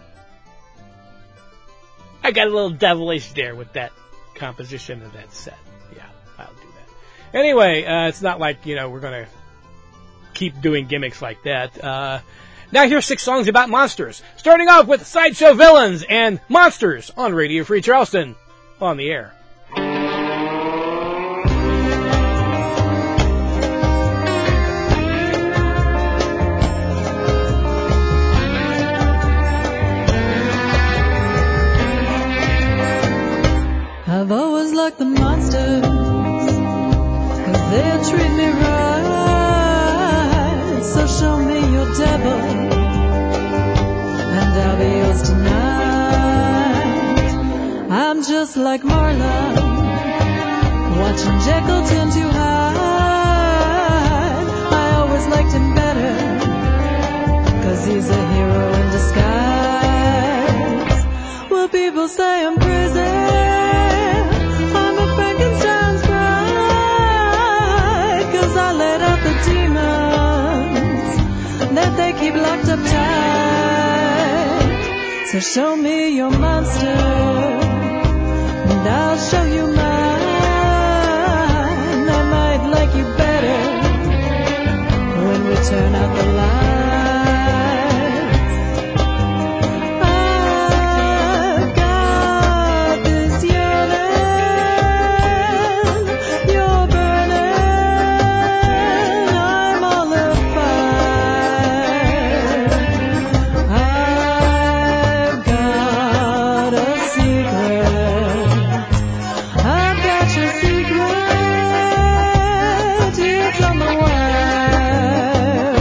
I got a little devilish there with that composition of that set. Yeah, I'll do that. Anyway, uh, it's not like, you know, we're going to keep doing gimmicks like that. Uh, now here's six songs about monsters. Starting off with Sideshow Villains and Monsters on Radio Free Charleston on the air. I've always liked the monsters, 'cause they treat me right. So show me your devil, and I'll be yours tonight. I'm just like Marla, watching Jekyll turn to Hyde. I always liked him better, 'cause he's a hero in disguise. Well, people say I'm crazy, keep locked up tight. So show me your monster, and I'll show you mine. I might like you better when we turn out the lights. I've got this yearning, you're burning, I'm all afire. I've got a secret, I've got your secret, it's on the wire.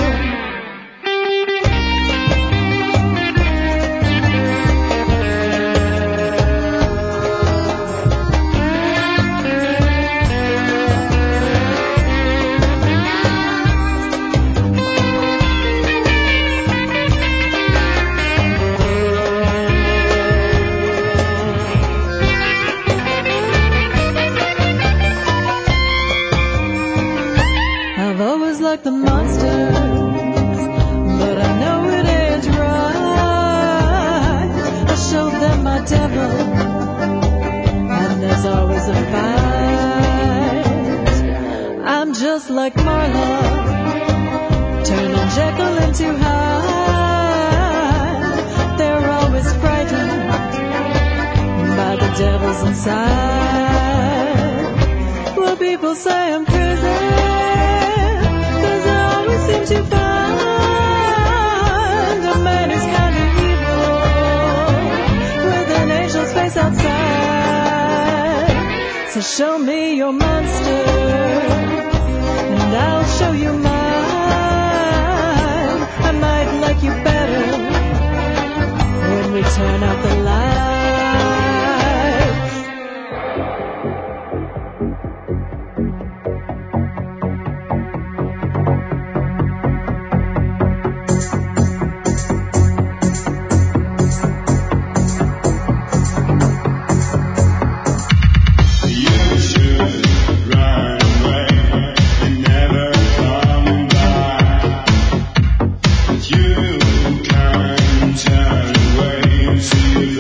I've always liked the monsters, but I know it ain't right. I showed them my devil, and there's always a fight. I'm just like Marla, turning Jekyll into Hyde. They're always frightened by the devils inside. Well, people say I'm crazy, seem to find a man who's kind of evil with an angel's face outside. So show me your monster, and I'll show you mine. I might like you better when we turn out the lights. You can't turn away, you see.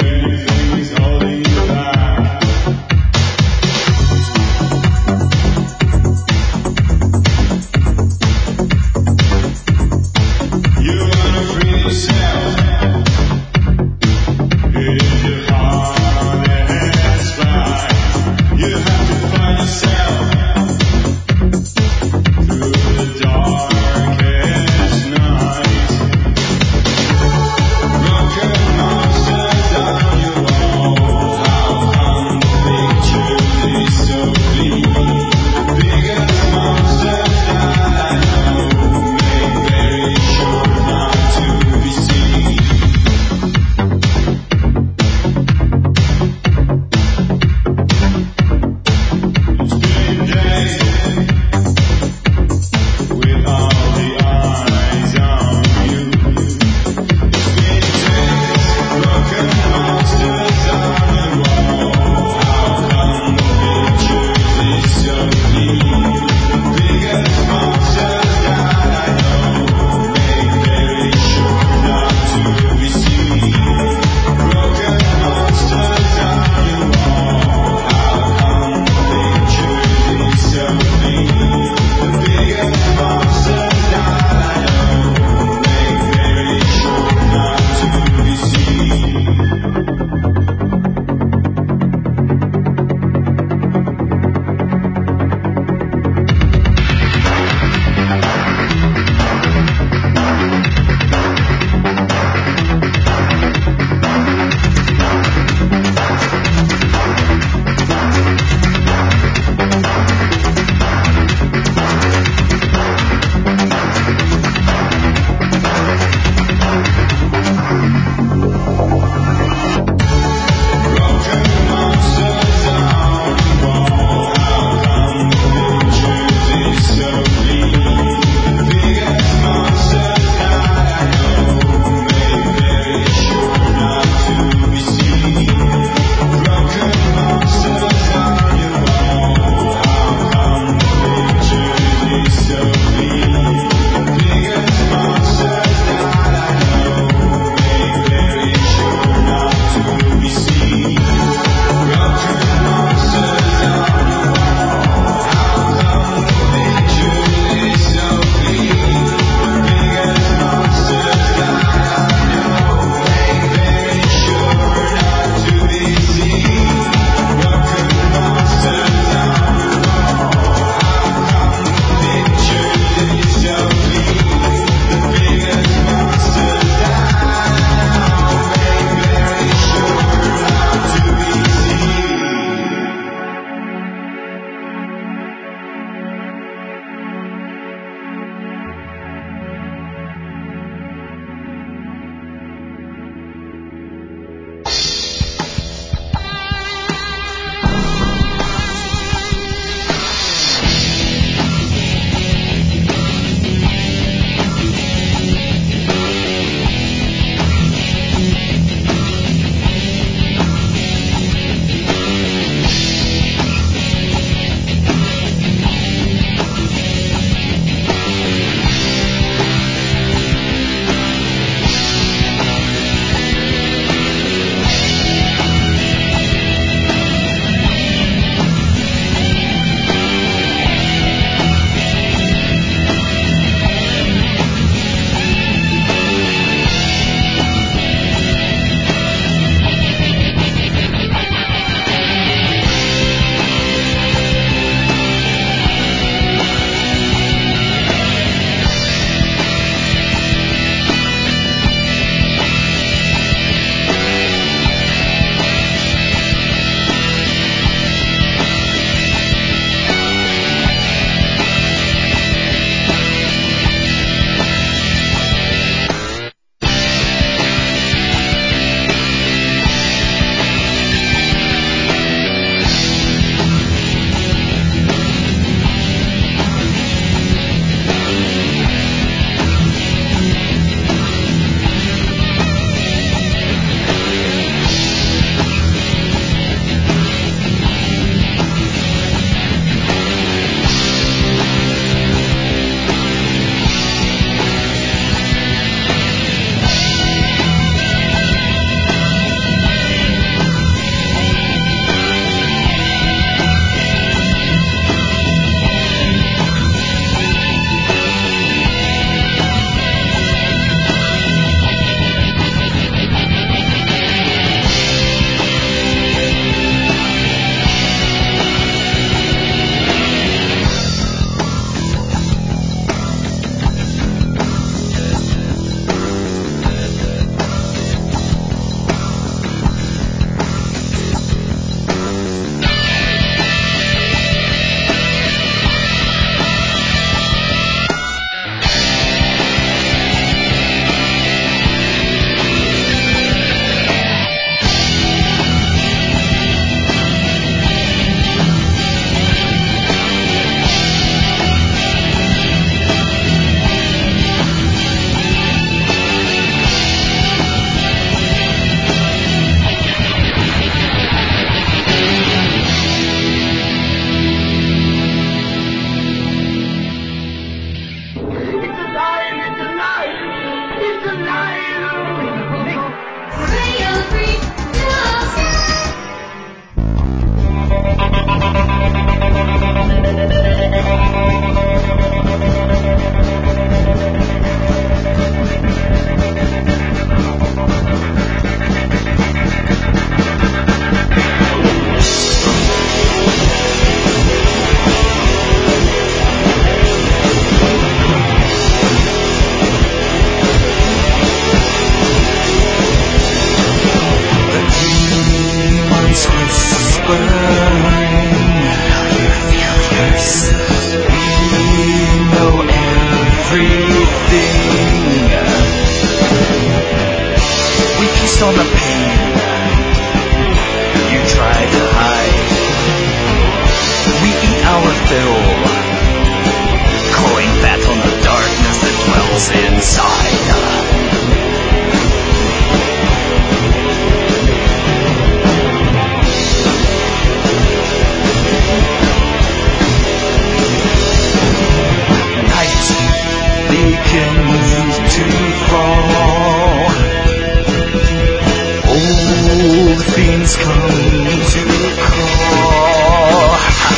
pain's come to call.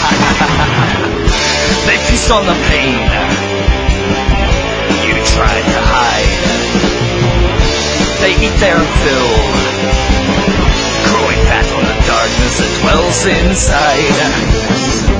They feast on the pain you tried to hide. They eat their fill, growing fat on the darkness that dwells inside.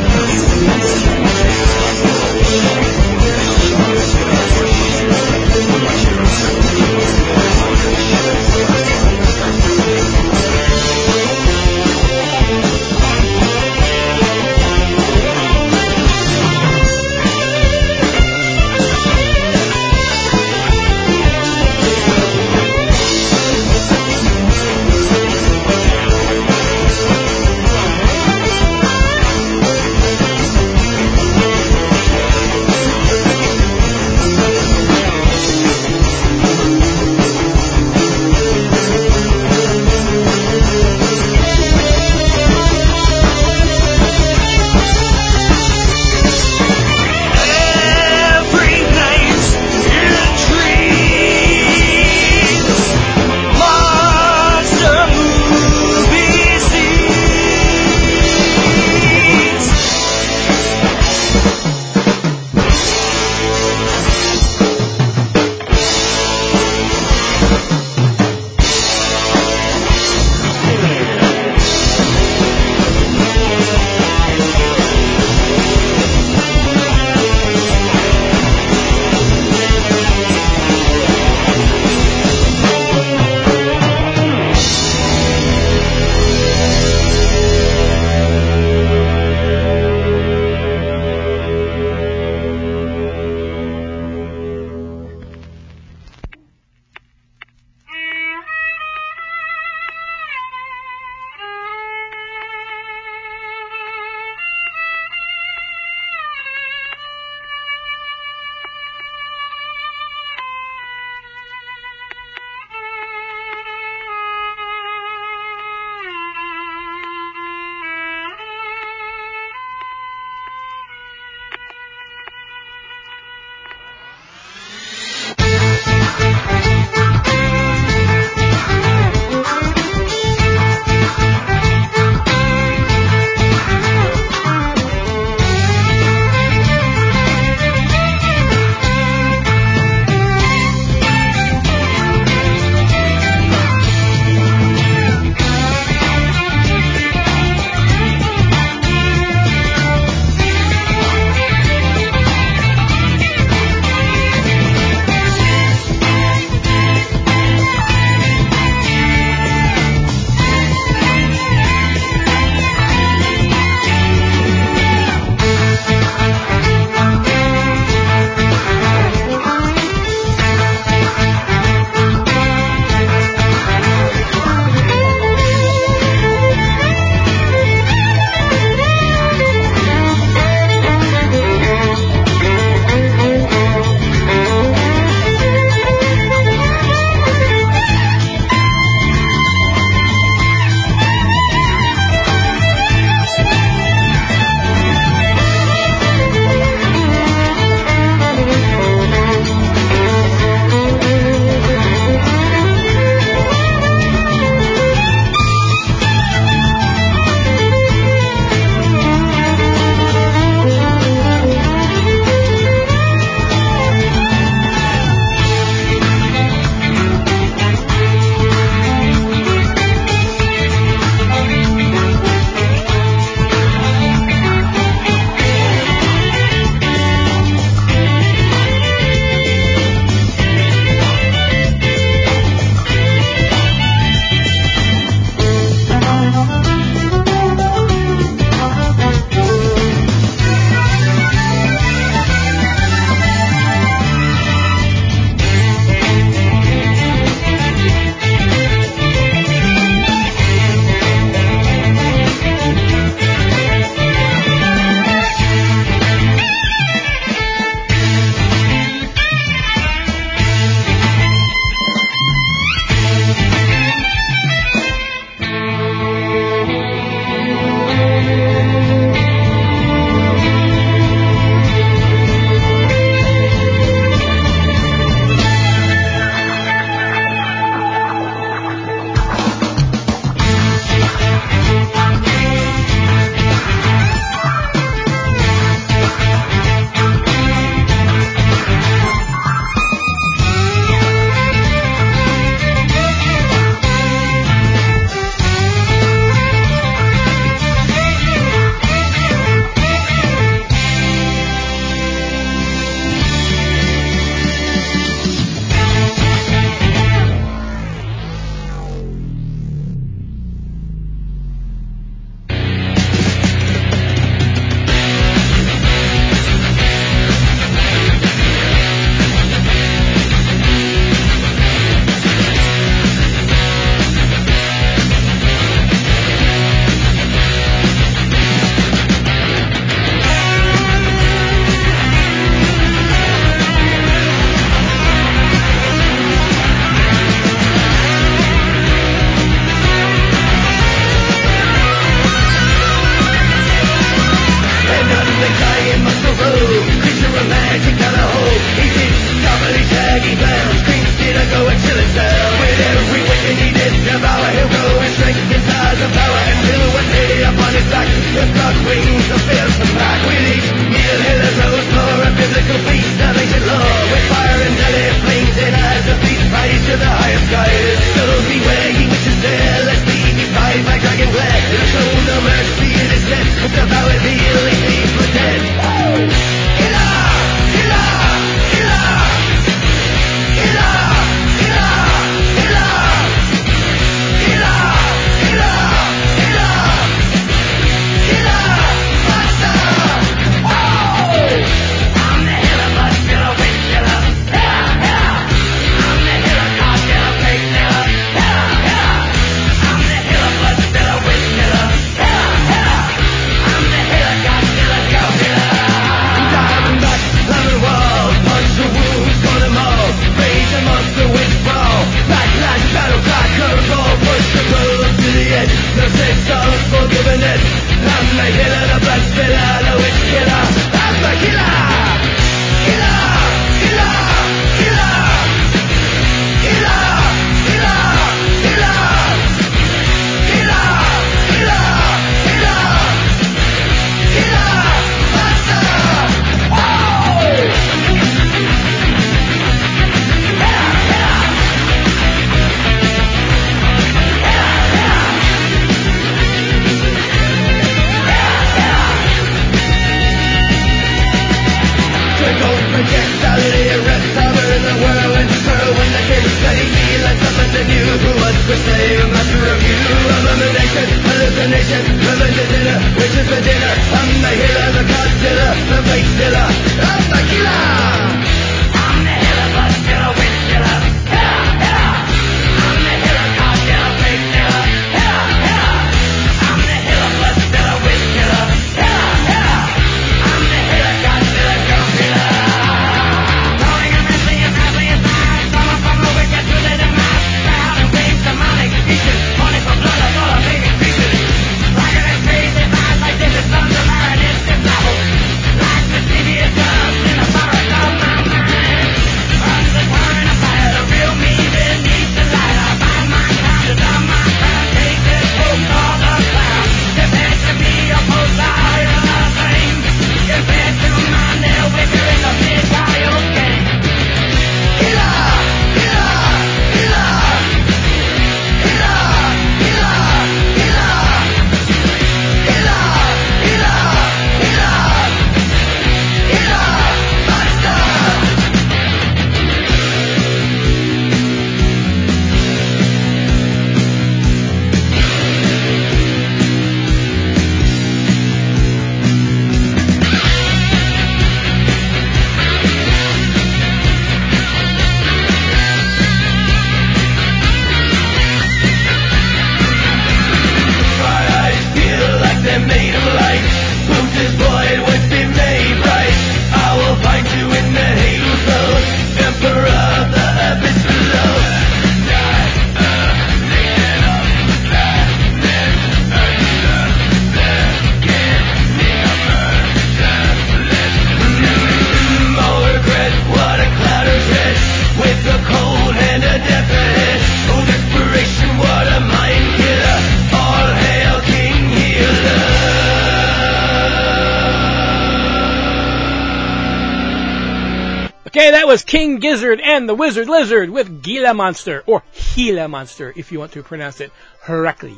Okay, that was King Gizzard and the Wizard Lizard with Gila Monster, or Gila Monster, if you want to pronounce it correctly.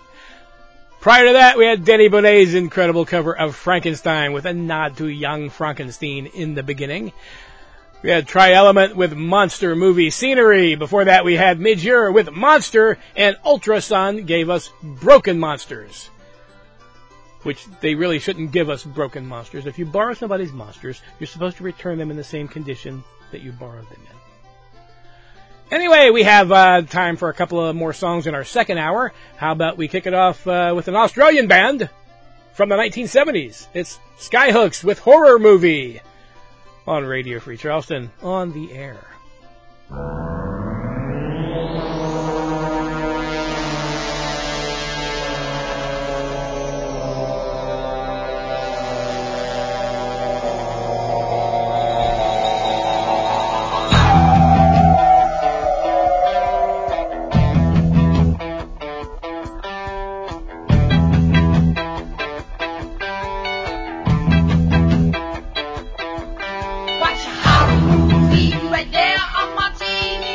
Prior to that, we had Denny Bonet's incredible cover of Frankenstein with a nod to young Frankenstein in the beginning. We had Tri-Element with Monster Movie Scenery. Before that, we had Midgeur with Monster, and Ultrasun gave us Broken Monsters. Which they really shouldn't give us broken monsters. If you borrow somebody's monsters, you're supposed to return them in the same condition that you borrowed them in. Anyway, we have uh, time for a couple of more songs in our second hour. How about we kick it off uh, with an Australian band from the nineteen seventies. It's Skyhooks with Horror Movie on Radio Free Charleston on the air. Watch a horror movie right there on my T V.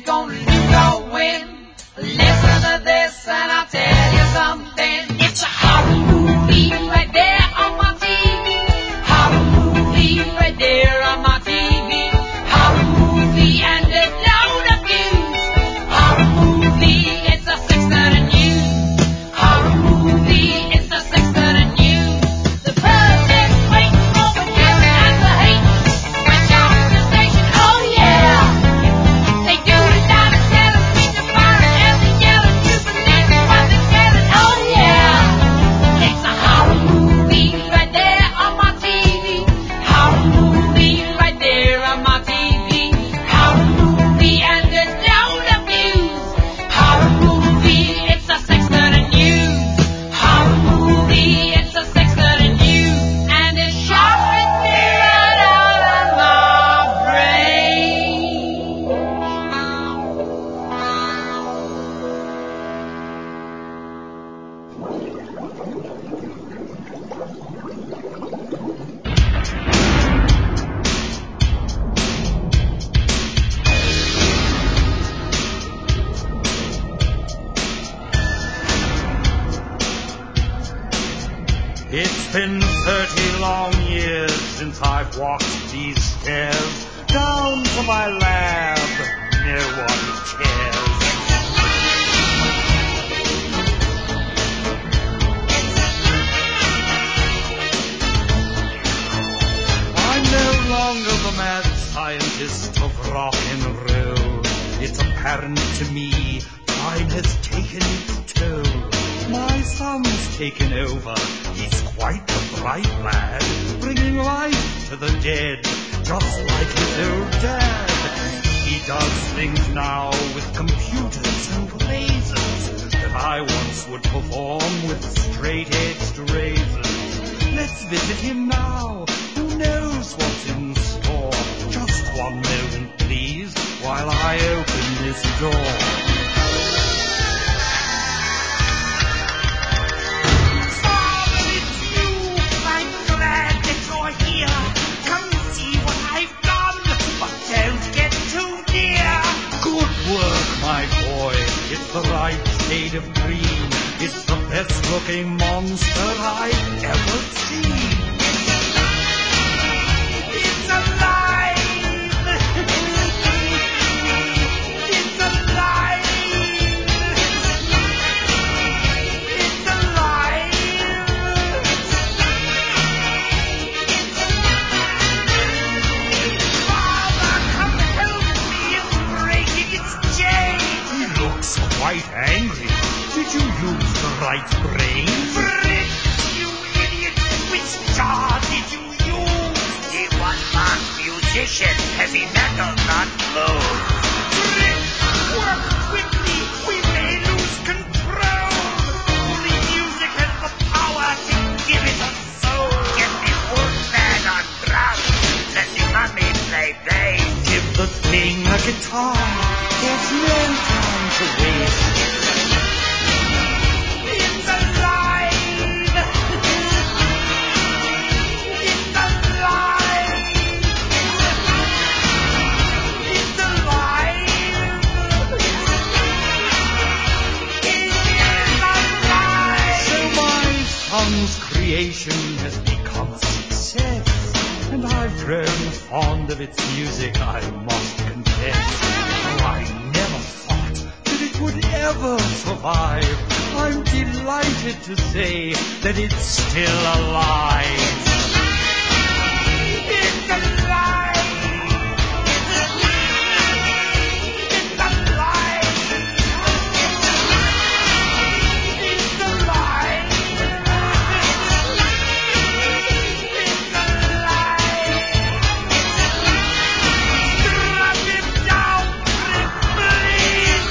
gonna lose or win. Listen to this and I'll tell you something. It's a horror movie right there on my T V. Horror movie right there on my T V. Horror movie and a load of views. Horror movie, it's a six thirty news. Horror movie, it's a six thirty news. The perfect way for the guilt and the hate. Switch off the station, oh yeah. They do it down and tell us we can fire it and they yell and you believe it what they're telling, oh yeah. It's a horror movie right there on my T V. Horror movie right there on my T V. Horror movie and a load of views. Horror movie, it's a six thirty news. Horror movie, it's a six thirty news. And it shot me right out of my brain. It's been thirty long years since I've walked these stairs down to my lab. No one cares. I'm no longer the mad scientist of rock and roll. It's apparent to me time has taken its toll. My son's taken over. He's quite a bright lad, bringing life to the dead, just like his old dad. He does things now with computers and lasers that I once would perform with straight-edged razors. Let's visit him now. Who knows what's in store? Just one moment, please, while I open this door. The right shade of green. It's the best looking monster I've ever seen. It's alive! It's alive! It's alive! Father, come help me! It's breaking its chain! He looks quite angry. Did you use the right brain? Frick, you idiot! Which jar did you use? He was a musician, heavy metal, not blues. Frick, work quickly, we may lose control. Only music has the power to give it a soul. Get the old man on drums, let the mummy play bass. Give the thing a guitar, there's no time to waste. It's alive! It's alive! It's alive! It is alive! So my son's creation has become a success, and I've grown fond of its music, I must confess. Oh, I never thought that it would ever survive. I'm delighted to say that it's still alive. It's alive! It's alive! It's alive! It's alive! Strap him down, please!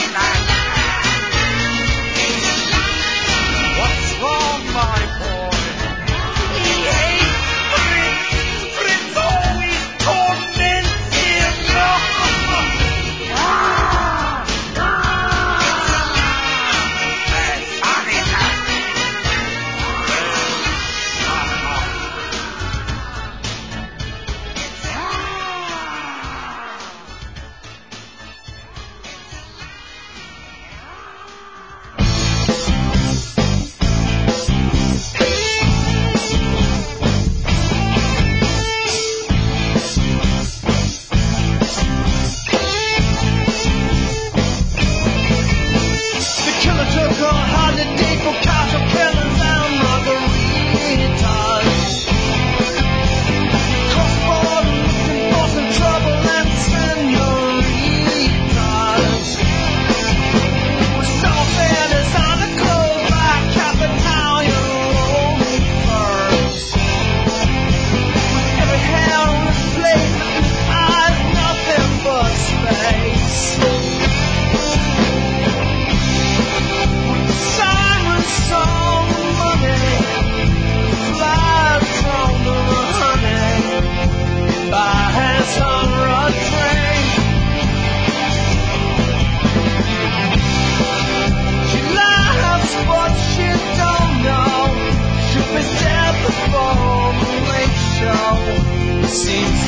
What's wrong, my boy?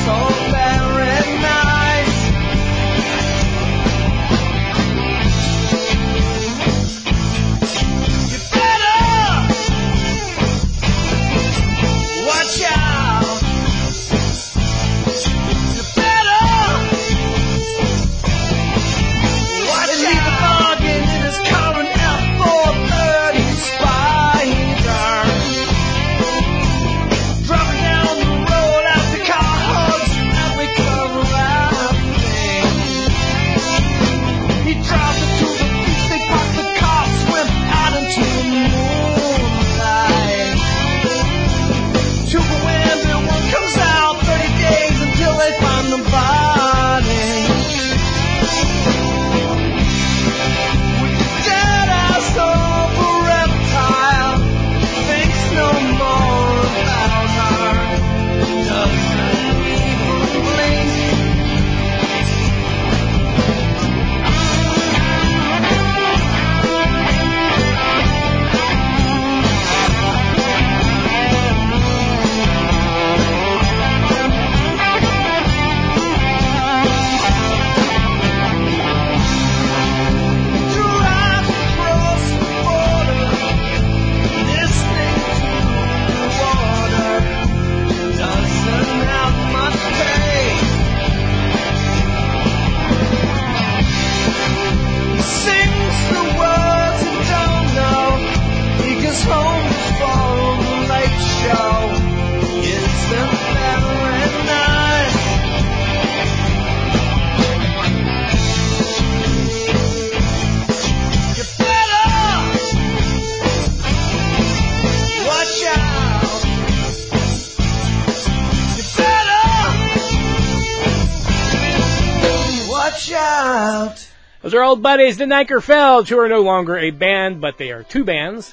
Those are old buddies, the Nykerfelds, who are no longer a band, but they are two bands,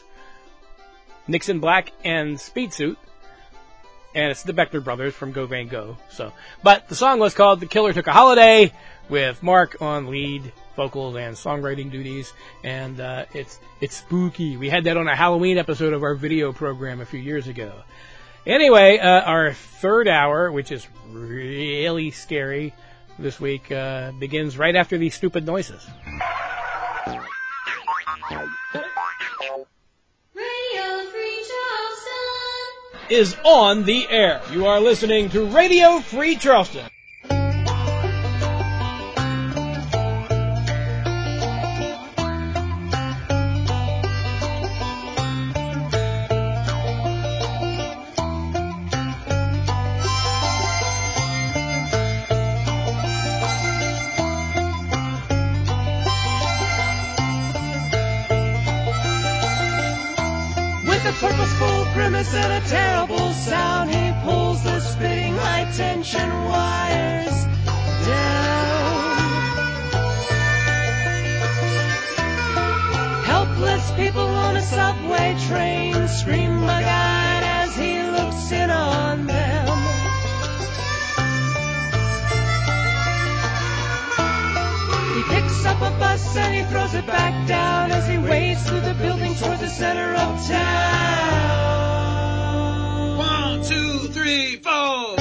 Nixon Black and Speed Suit, and it's the Beckner brothers from Go Van Go. So, but the song was called "The Killer Took a Holiday," with Mark on lead vocals and songwriting duties, and uh, it's it's spooky. We had that on a Halloween episode of our video program a few years ago. Anyway, uh, our third hour, which is really scary this week, uh, begins right after these stupid noises. Radio Free Charleston Is on the air. You are listening to Radio Free Charleston. Purposeful grimace and a terrible sound, he pulls the spitting high tension wires down. Helpless people on a subway train scream bug-eyed as he looks in on them. He picks up a bus and he throws it back down as he wades through the building toward the center of town. One, two, three, four.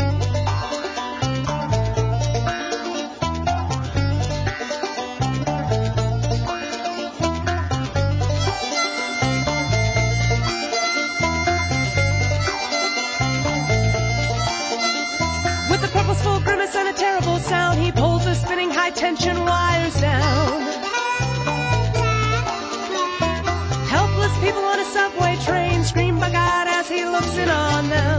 With a purposeful grimace and a terrible sound, he pulls the spinning high-tension wires down. Helpless people on a subway train scream bug-eyed as he looks in on them.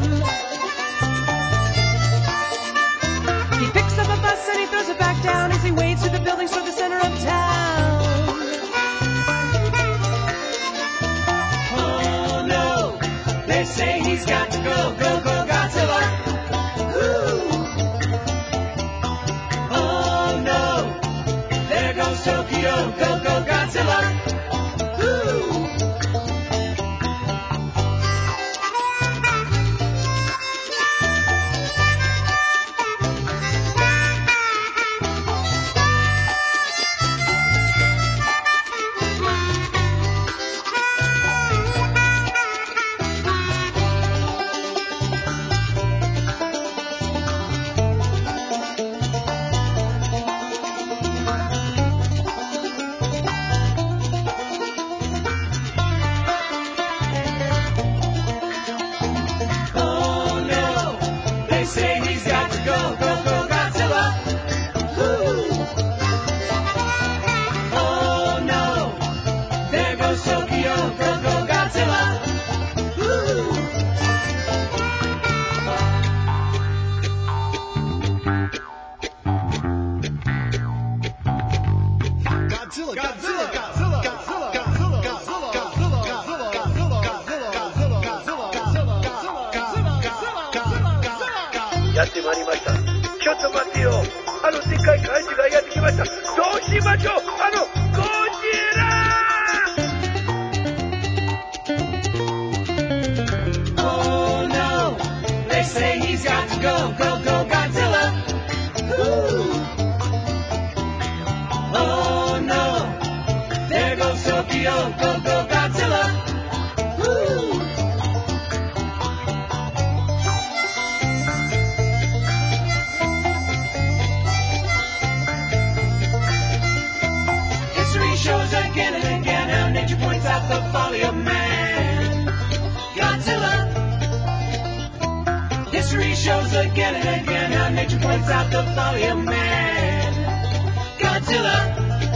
He picks up a bus and he throws it back down as he wades through the buildings toward the center of town. Oh no, they say he's got to go, go, go, Godzilla. Oh no, there goes Tokyo, go, go, Godzilla. ちょっと待ってよ。あのでっかい怪獣がやってきました。どうしましょう。あのゴジラ。 Oh no, they say he's got to go, go, go, Godzilla. Ooh. Oh no, there goes Tokyo, go, go, Godzilla. Ooh. History shows again and again how nature points out the folly of man. Godzilla. History shows again and again how nature points out the folly of man. Godzilla.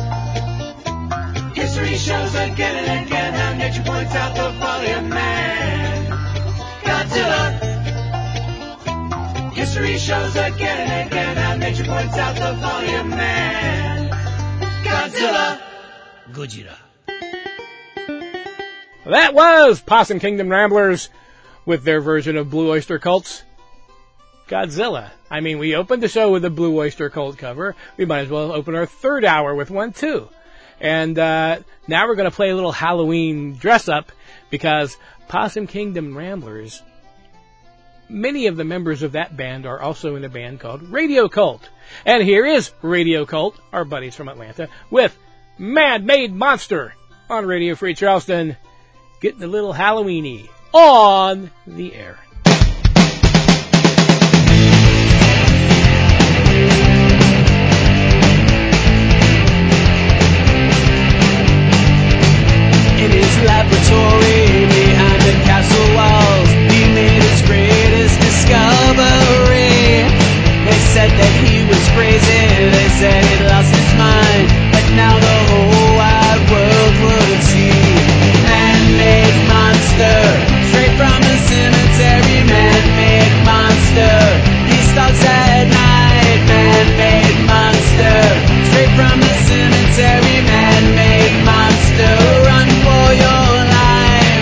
History shows again and again how nature points out the folly of man. Godzilla. History shows again and again how nature points out the folly of man. Godzilla. Gojira. That was Possum Kingdom Ramblers with their version of Blue Oyster Cult's Godzilla. I mean, we opened the show with a Blue Oyster Cult cover. We might as well open our third hour with one, too. And uh, now we're going to play a little Halloween dress-up because Possum Kingdom Ramblers, many of the members of that band are also in a band called Radio Cult. And here is Radio Cult, our buddies from Atlanta, with Man-Made Monster on Radio Free Charleston, getting a little Halloween-y on the air. In his laboratory behind the castle walls, he made his greatest discovery. They said that he was crazy, they said he'd lost his mind, but now the whole wide world would see. Man-made monster, straight from the cemetery. Man-made monster, he stalks at night. Man-made monster, straight from the cemetery. Man-made monster, run for your life.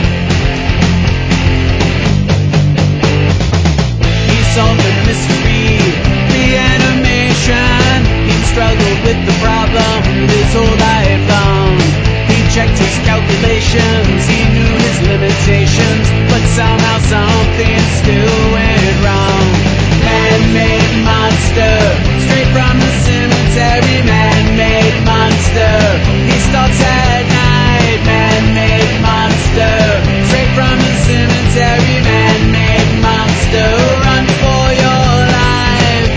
He solved the mystery, the animation. He struggled with the problem his whole life long. He checked his calculations, he knew his limitations, but somehow something still went wrong. Man-made monster, straight from the cemetery. Man-made monster, he stalks at night. Man-made monster, straight from the cemetery. Man-made monster, run for your life.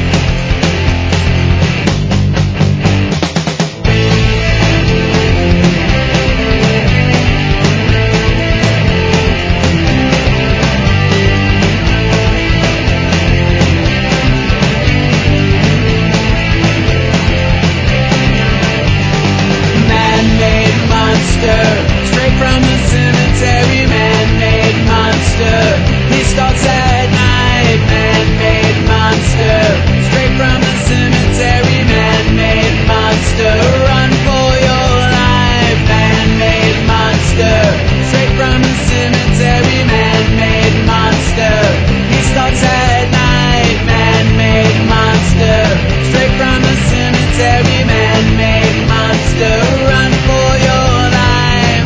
Man-made monster, straight from the cemetery. Man-made monster, he stalks at night. Man-made monster, straight from the cemetery. Man-made monster, run for your life. Man-made monster, straight from the cemetery. Man-made monster, he stalks at night. Man-made monster, straight from the cemetery. Man-made monster, run for your life.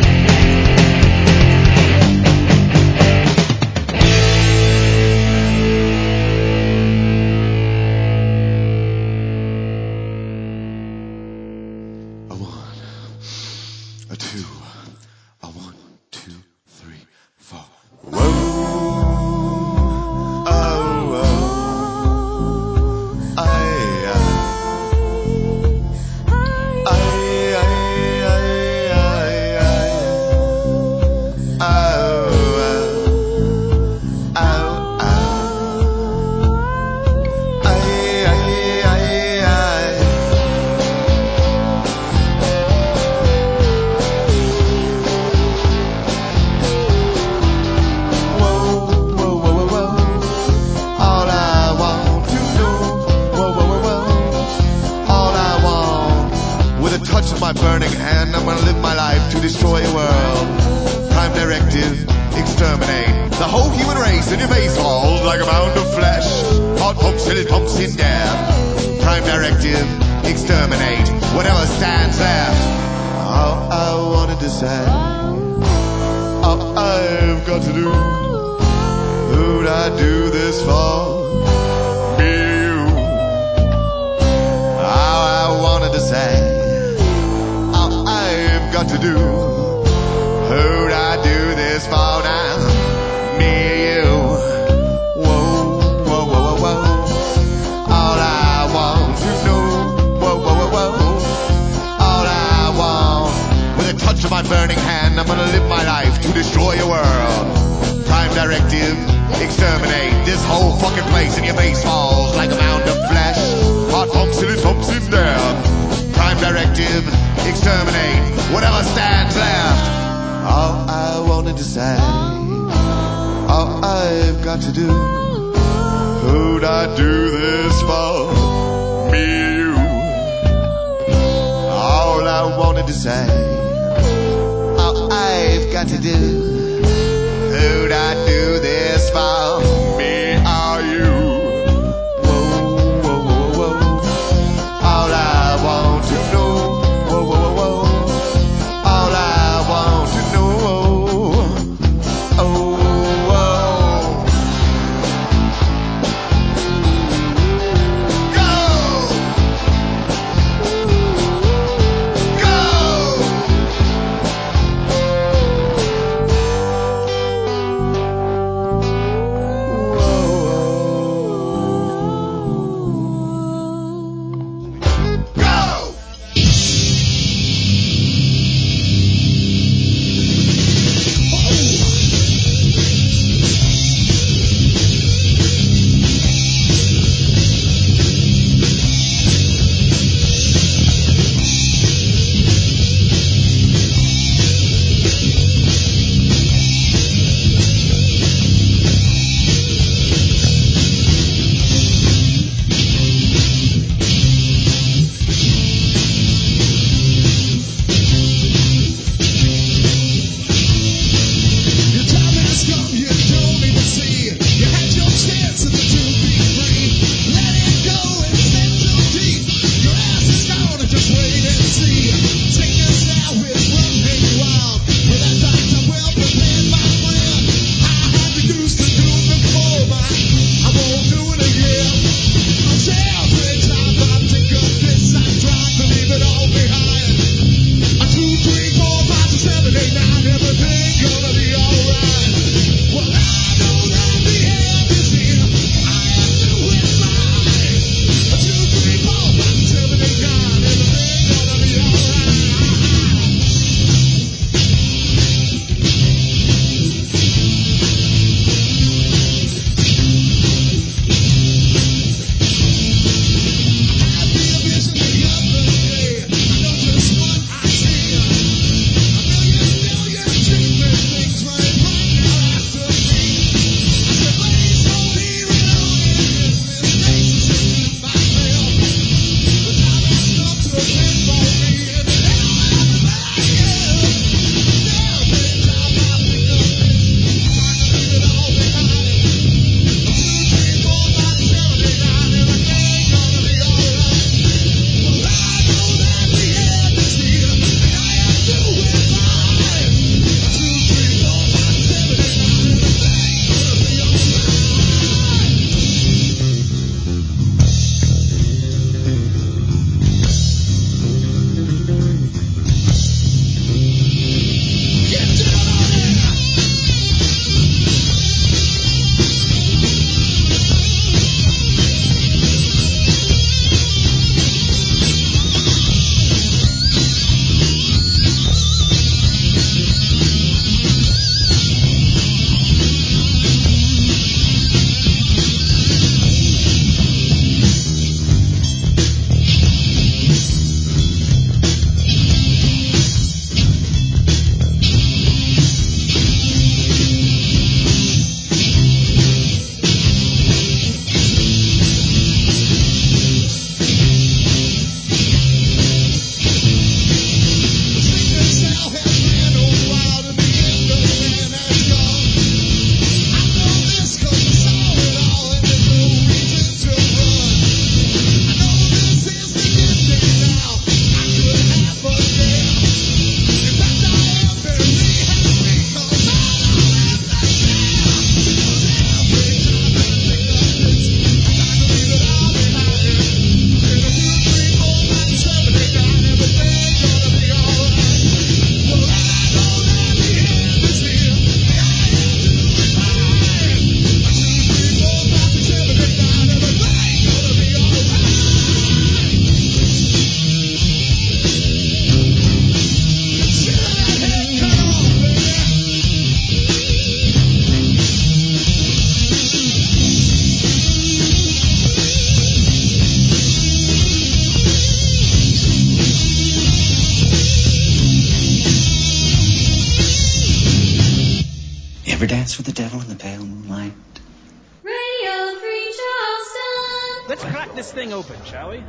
A one, a two, a one, two, three, four. Whoa, oh, oh, aye, aye, aye, aye, aye, aye, aye, oh, oh, oh, aye, aye, aye, aye. My burning hand, I'm gonna live my life to destroy a world. Prime directive, exterminate the whole human race in your face, all like a mound of flesh. Hot pumps, silly pumps in there. Prime directive, exterminate whatever stands left. All I wanted to say, all I've got to do, who'd I do this for? Me or you. All I wanted to say, all I've got to do, who'd I do this for now? Me or you. Whoa, whoa, whoa, whoa, whoa. All I want to know, whoa, whoa, whoa, whoa. All I want, with a touch of my burning hand, I'm gonna live my life to destroy your world. Prime directive, exterminate this whole fucking place, and your face falls like a mound of flesh. Hot pumps and it pumps in there. Prime directive, exterminate whatever stands left. All I wanted to say, all I've got to do, who'd I do this for? Me or you. All I wanted to say, all I've got to do, who'd I do this for? Me or you. Whoa, whoa, whoa, whoa. All I want to know, whoa, whoa, whoa, whoa. All I want to know, oh, whoa. Go! Go! ever dance with the devil in the pale moonlight? Radio Free Charleston. Let's crack this thing open, shall we?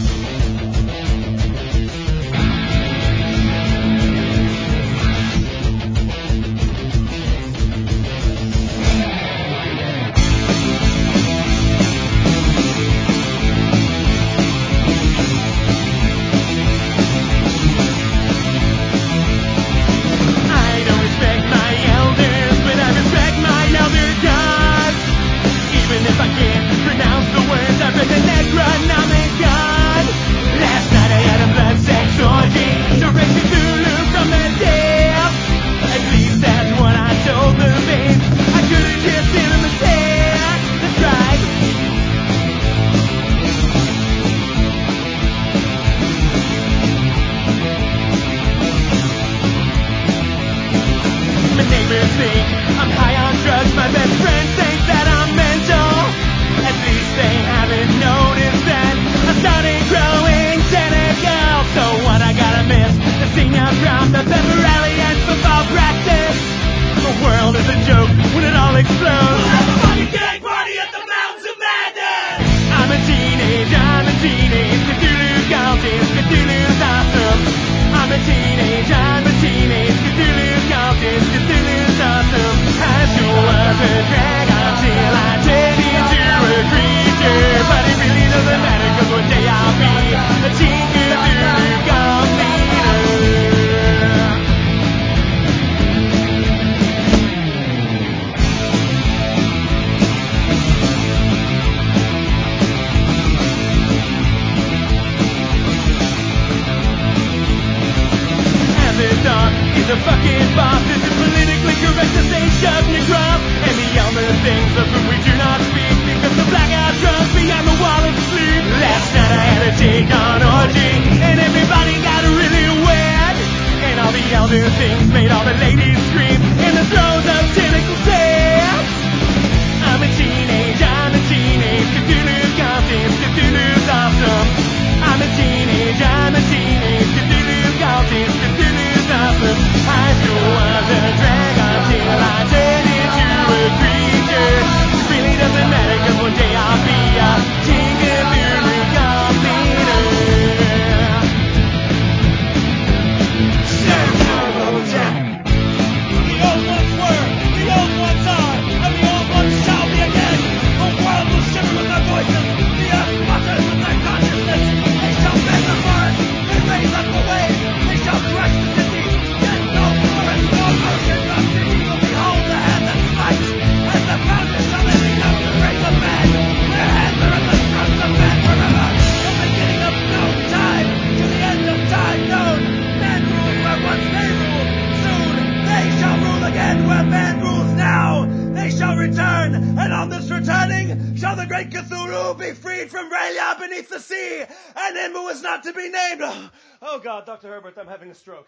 Doctor Herbert, I'm having a stroke.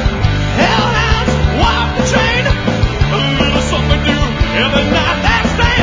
Every night that's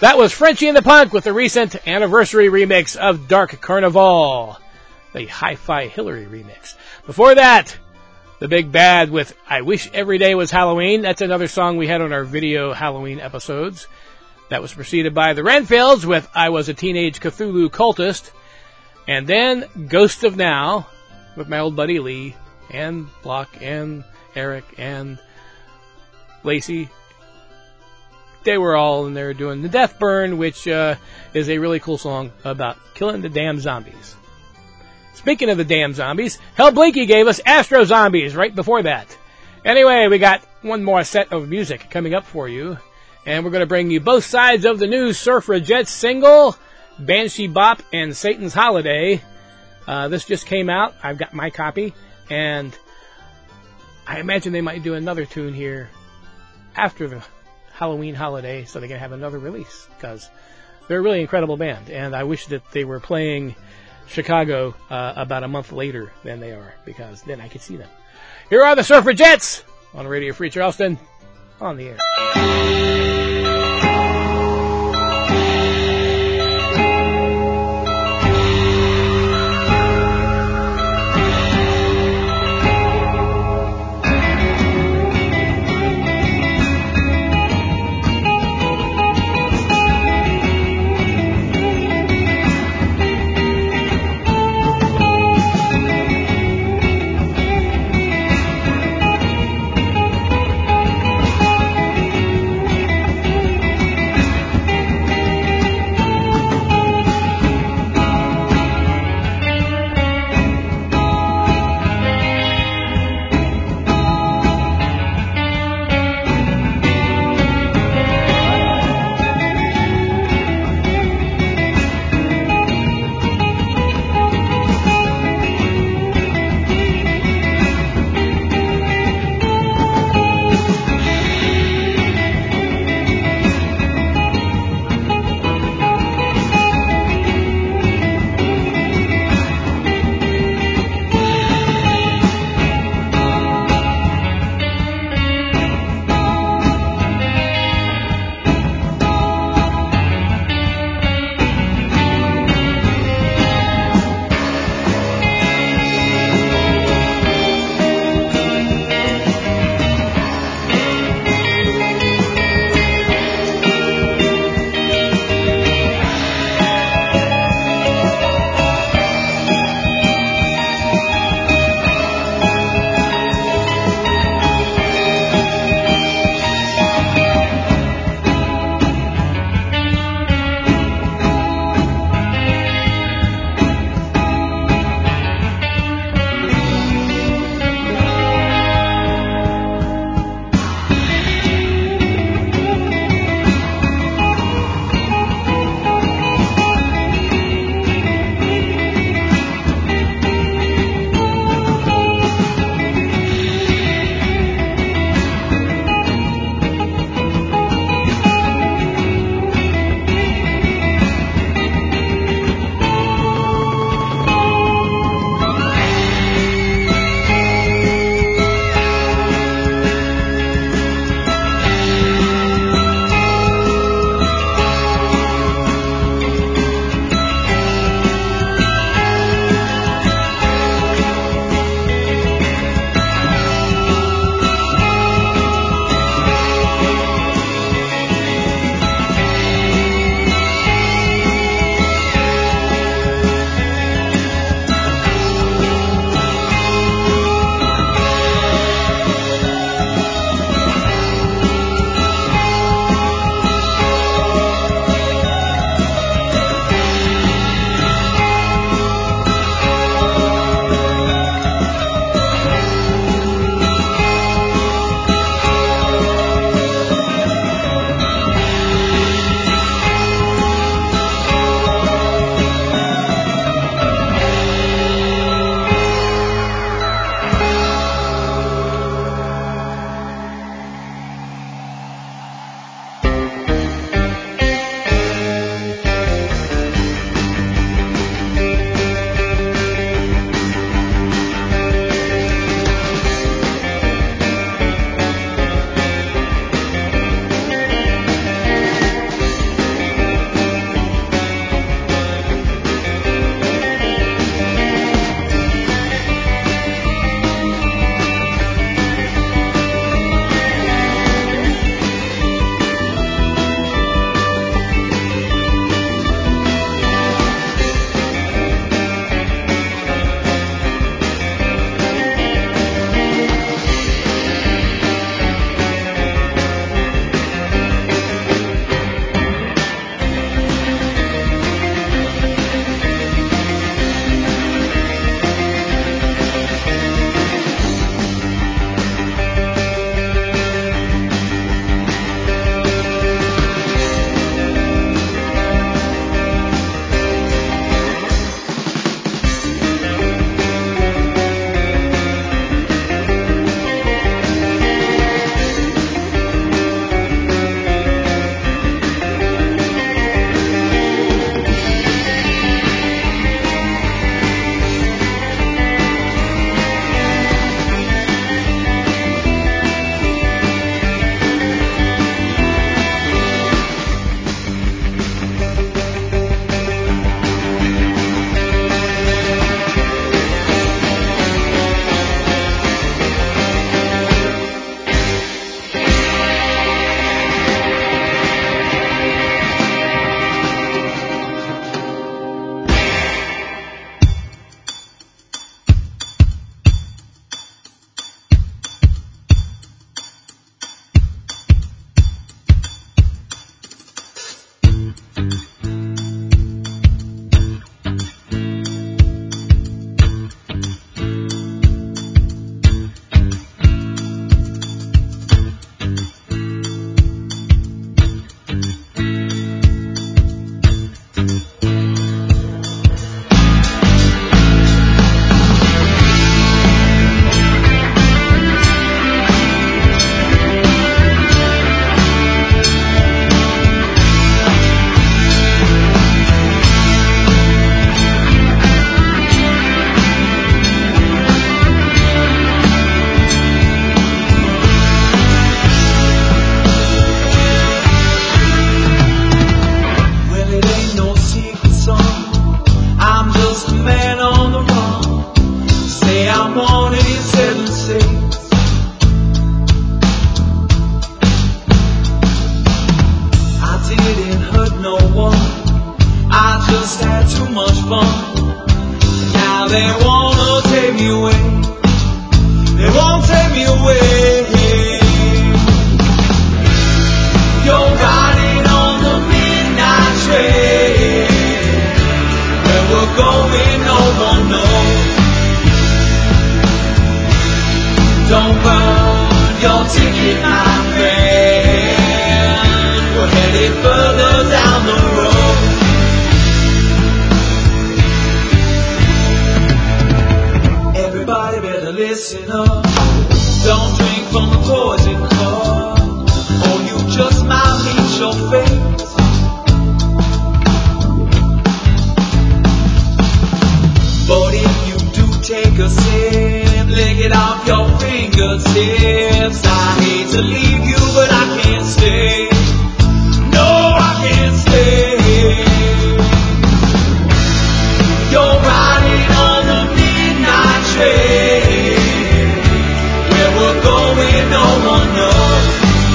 That was Frenchie and the Punk with the recent anniversary remix of Dark Carnival, the Hi-Fi Hillary remix. Before that, The Big Bad with I Wish Every Day Was Halloween. That's another song we had on our video Halloween episodes. That was preceded by the Renfields with I Was a Teenage Cthulhu Cultist. And then Ghost of Now with my old buddy Lee and Block and Eric and Lacey. They were all in there doing The Death Burn, which uh, is a really cool song about killing the damn zombies. Speaking of the damn zombies, Hell Blinky gave us Astro Zombies right before that. Anyway, we got one more set of music coming up for you, and we're going to bring you both sides of the new Suffragettes single, Banshee Bop and Satan's Holiday. Uh, this just came out. I've got my copy, and I imagine they might do another tune here after the Halloween holiday, so they can have another release, because they're a really incredible band, and I wish that they were playing Chicago uh, about a month later than they are, because then I could see them. Here are the Suffragettes on Radio Free Charleston on the air. Thank they wanna take me away. They won't take me away. You're riding on the midnight train. Where we're going, no one knows. Don't burn your ticket, my friend. We're headed further down the road. Everybody better listen up. Don't drink from the poison cup, or you just might meet your fate. But if you do take a sip, lick it off your fingertips. I hate to leave you, but I can't stay. No, I can't stay. You're riding on the midnight train. Where we're going, no one knows.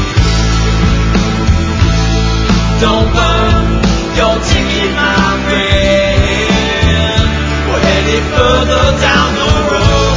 Don't burn your ticket, my friend. We're headed further down the road.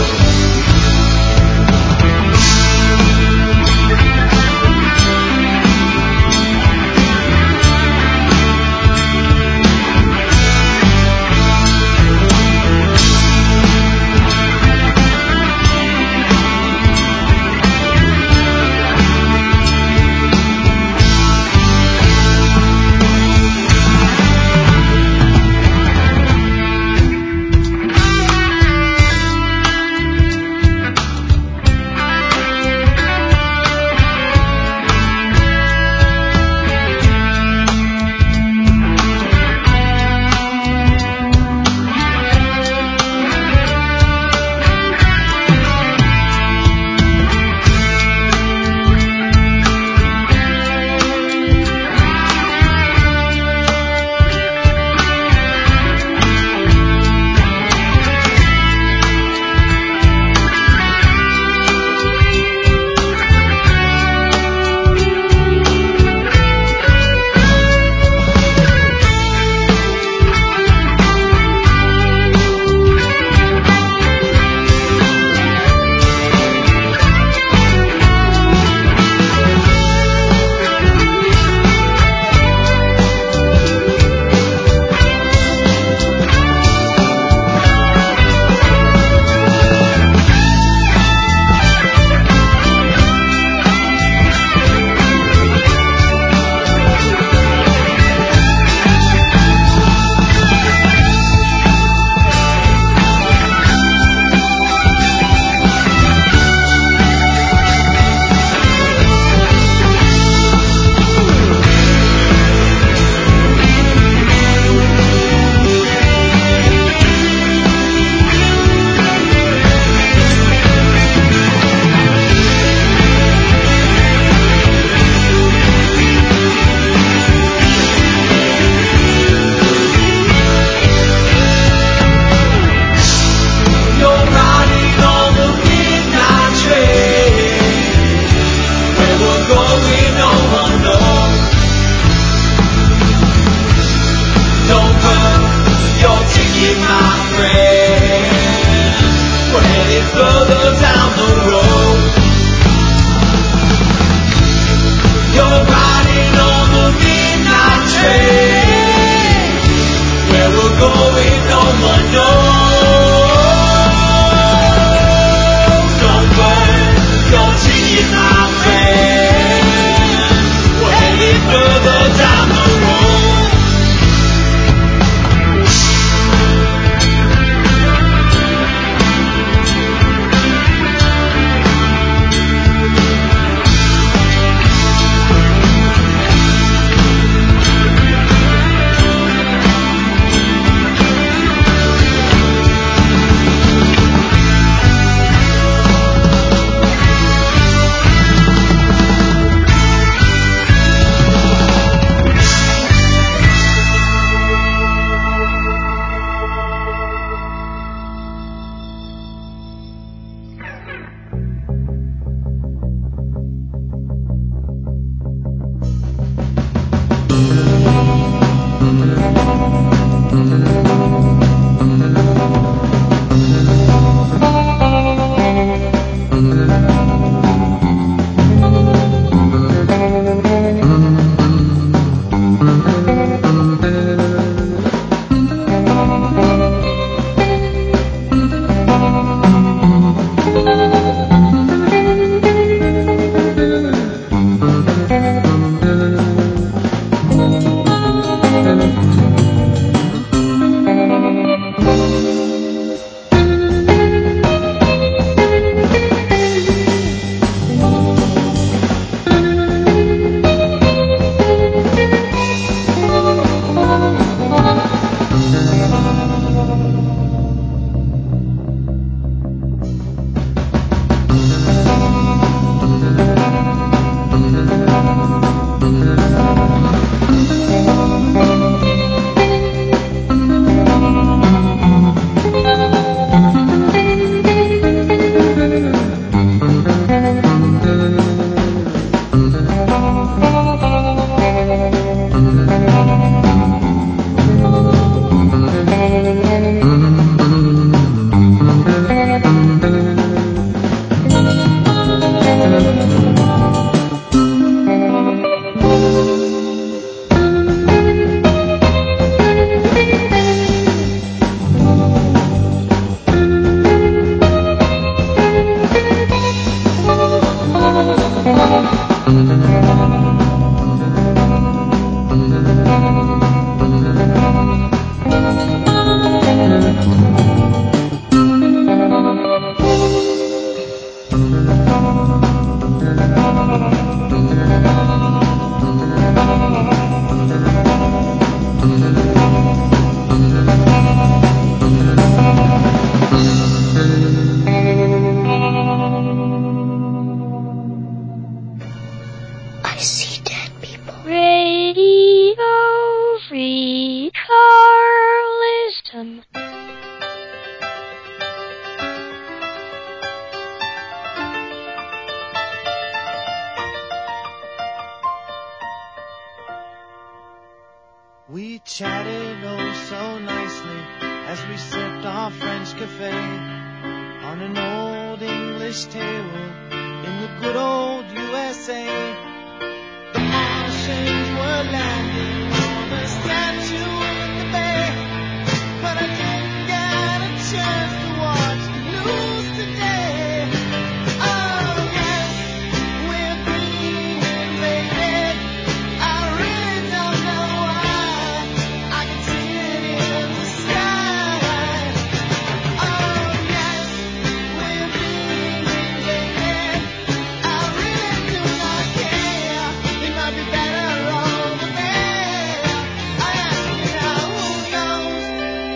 as we sipped our French cafe on an old English table in the good old U S A. The Martians were landing on a statue in the bay, but I didn't get a chance to watch the news today. Oh yes, we're dreaming, baby. I really don't know why. I can see it in the sky. Oh yes, we're dreaming, baby. I really do not care. It might be better over there. I ask you now, who knows?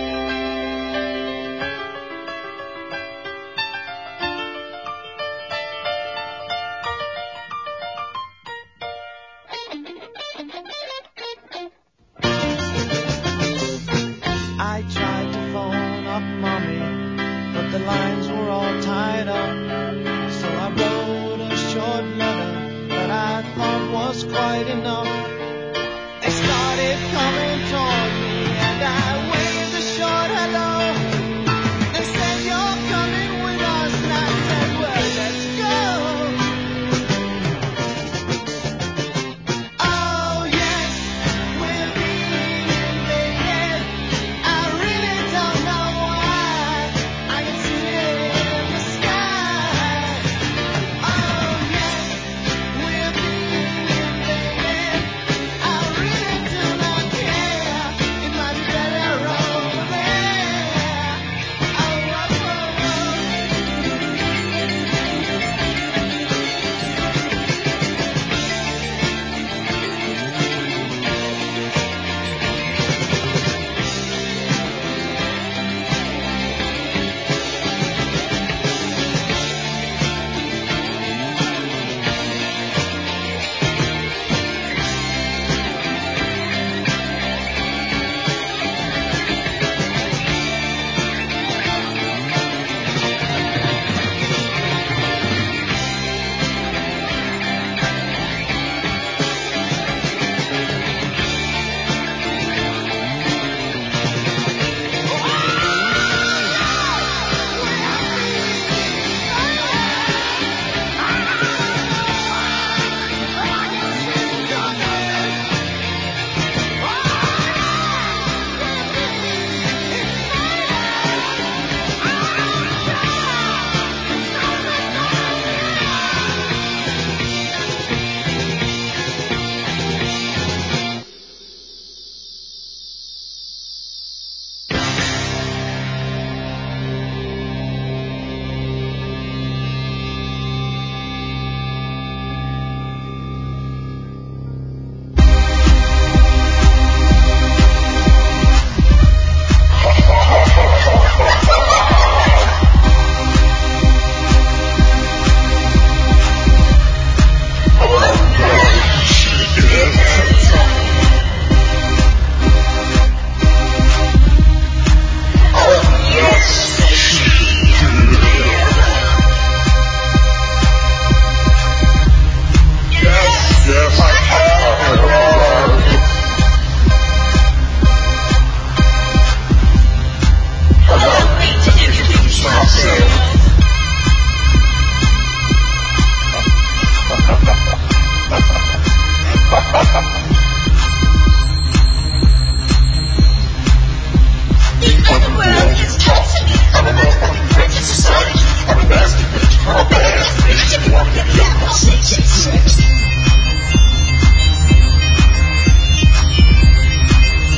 I tried to phone up mommy, but the lines were all tied up. So I wrote a short letter that I thought was quite enough. They started coming toward me and I waved a short hello. They said you're coming with us and I said, well, let's go. Oh yes, we're dreaming, baby. I really don't know why. I can see it in the sky. Oh yes, we're dreaming, baby. I really do not care. It might be better over there. Oh, oh, oh,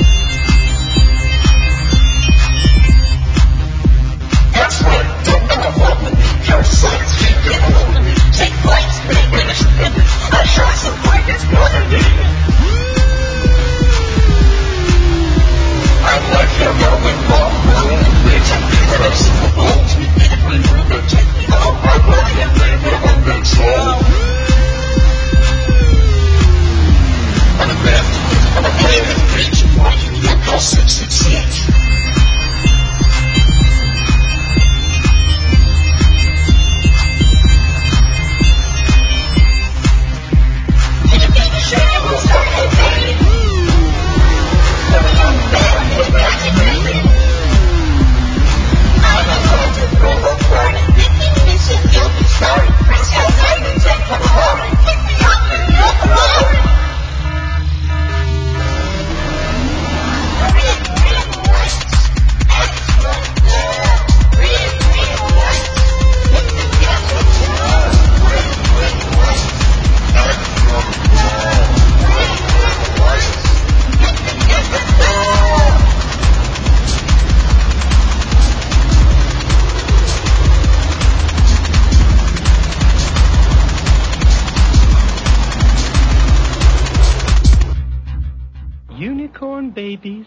That's right, don't and babies.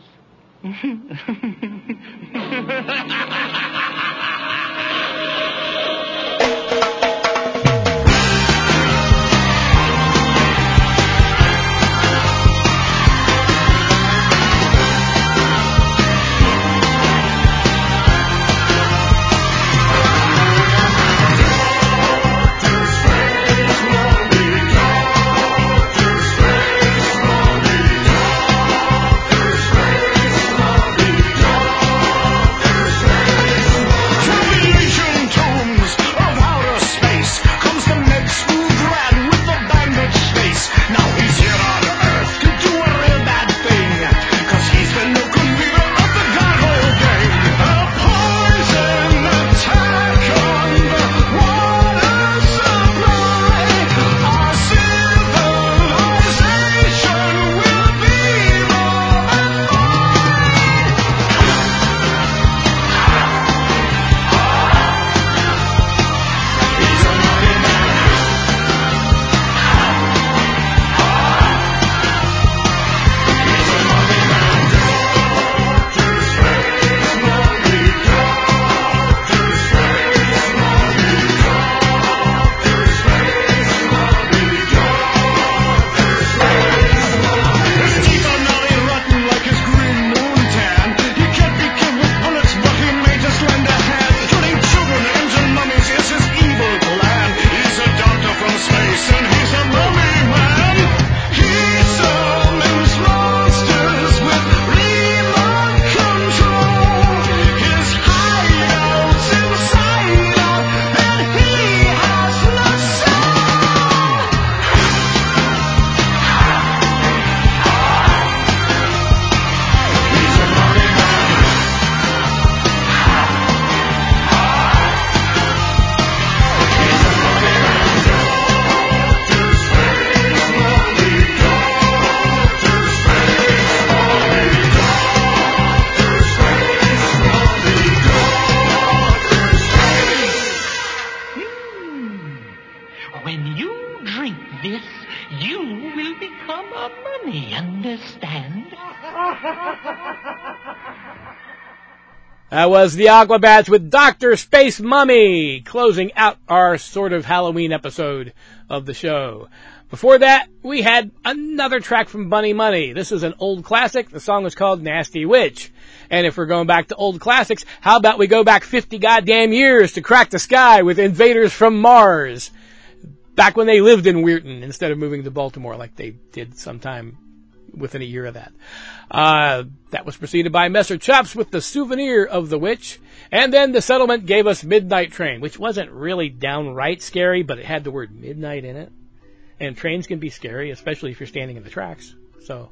That was the Aquabats with Doctor Space Mummy, closing out our sort of Halloween episode of the show. Before that, we had another track from Bunny Money. This is an old classic. The song was called Nasty Witch. And if we're going back to old classics, how about we go back fifty goddamn years to Crack the Sky with Invaders from Mars. Back when they lived in Weirton instead of moving to Baltimore like they did sometime within a year of that. Uh, that was preceded by Messer Chops with The Souvenir of the Witch. And then The Settlement gave us Midnight Train, which wasn't really downright scary, but it had the word midnight in it. And trains can be scary, especially if you're standing in the tracks. So,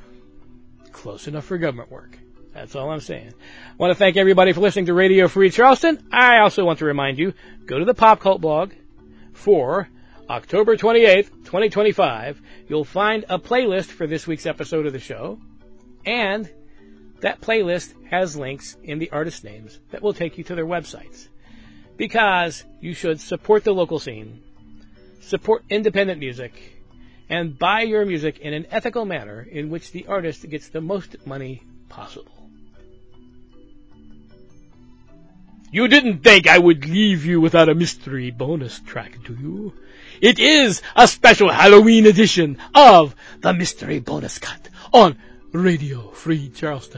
close enough for government work. That's all I'm saying. I want to thank everybody for listening to Radio Free Charleston. I also want to remind you, go to the Pop Cult blog for October twenty-eighth, twenty twenty-five. You'll find a playlist for this week's episode of the show. And that playlist has links in the artist names that will take you to their websites. Because you should support the local scene, support independent music, and buy your music in an ethical manner in which the artist gets the most money possible. You didn't think I would leave you without a mystery bonus track, do you? It is a special Halloween edition of the Mystery Bonus Cut on Radio Free Charleston.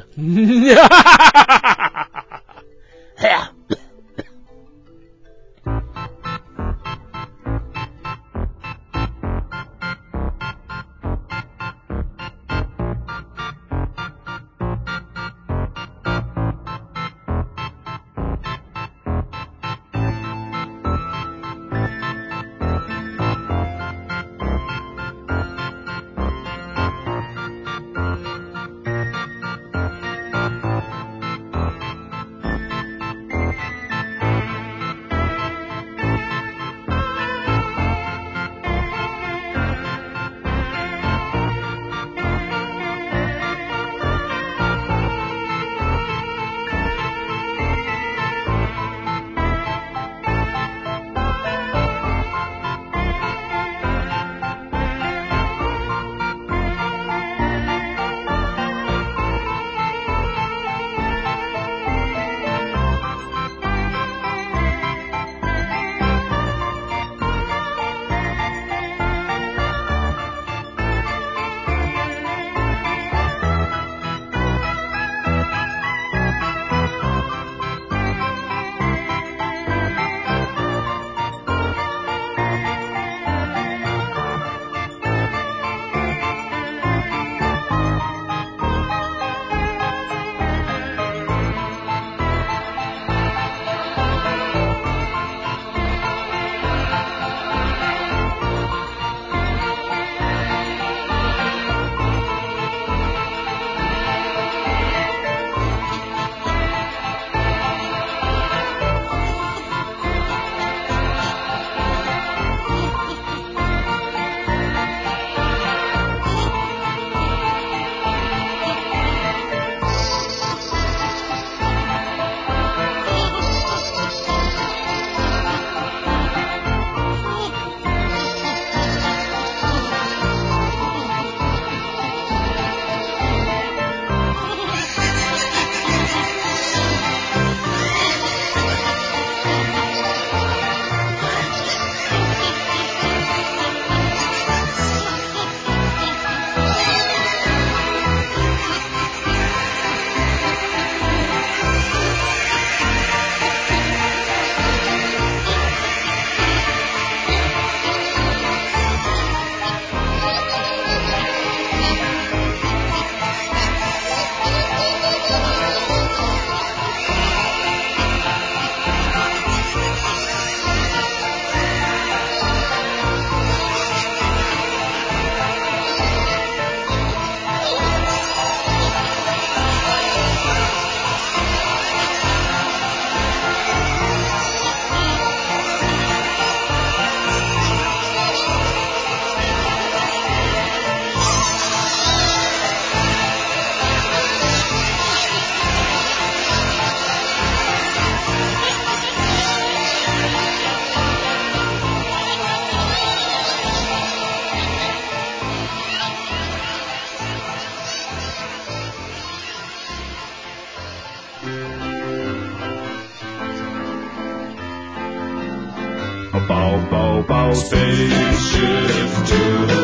A bow, bow, bow. Spaceship to the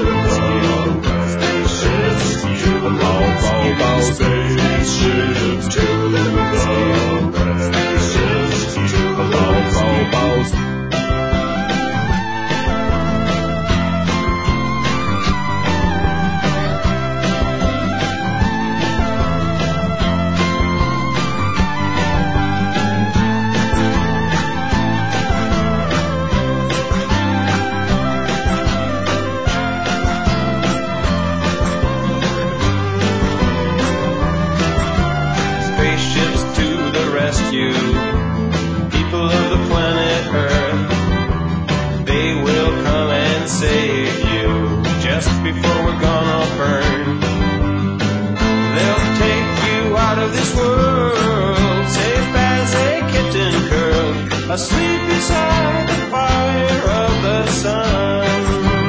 rescue. A bow, bow, bow. Spaceship to the rescue. A bow, bow, bow. People of the planet Earth, they will come and save you just before we're gonna burn. They'll take you out of this world, safe as a kitten curled, asleep beside the fire of the sun.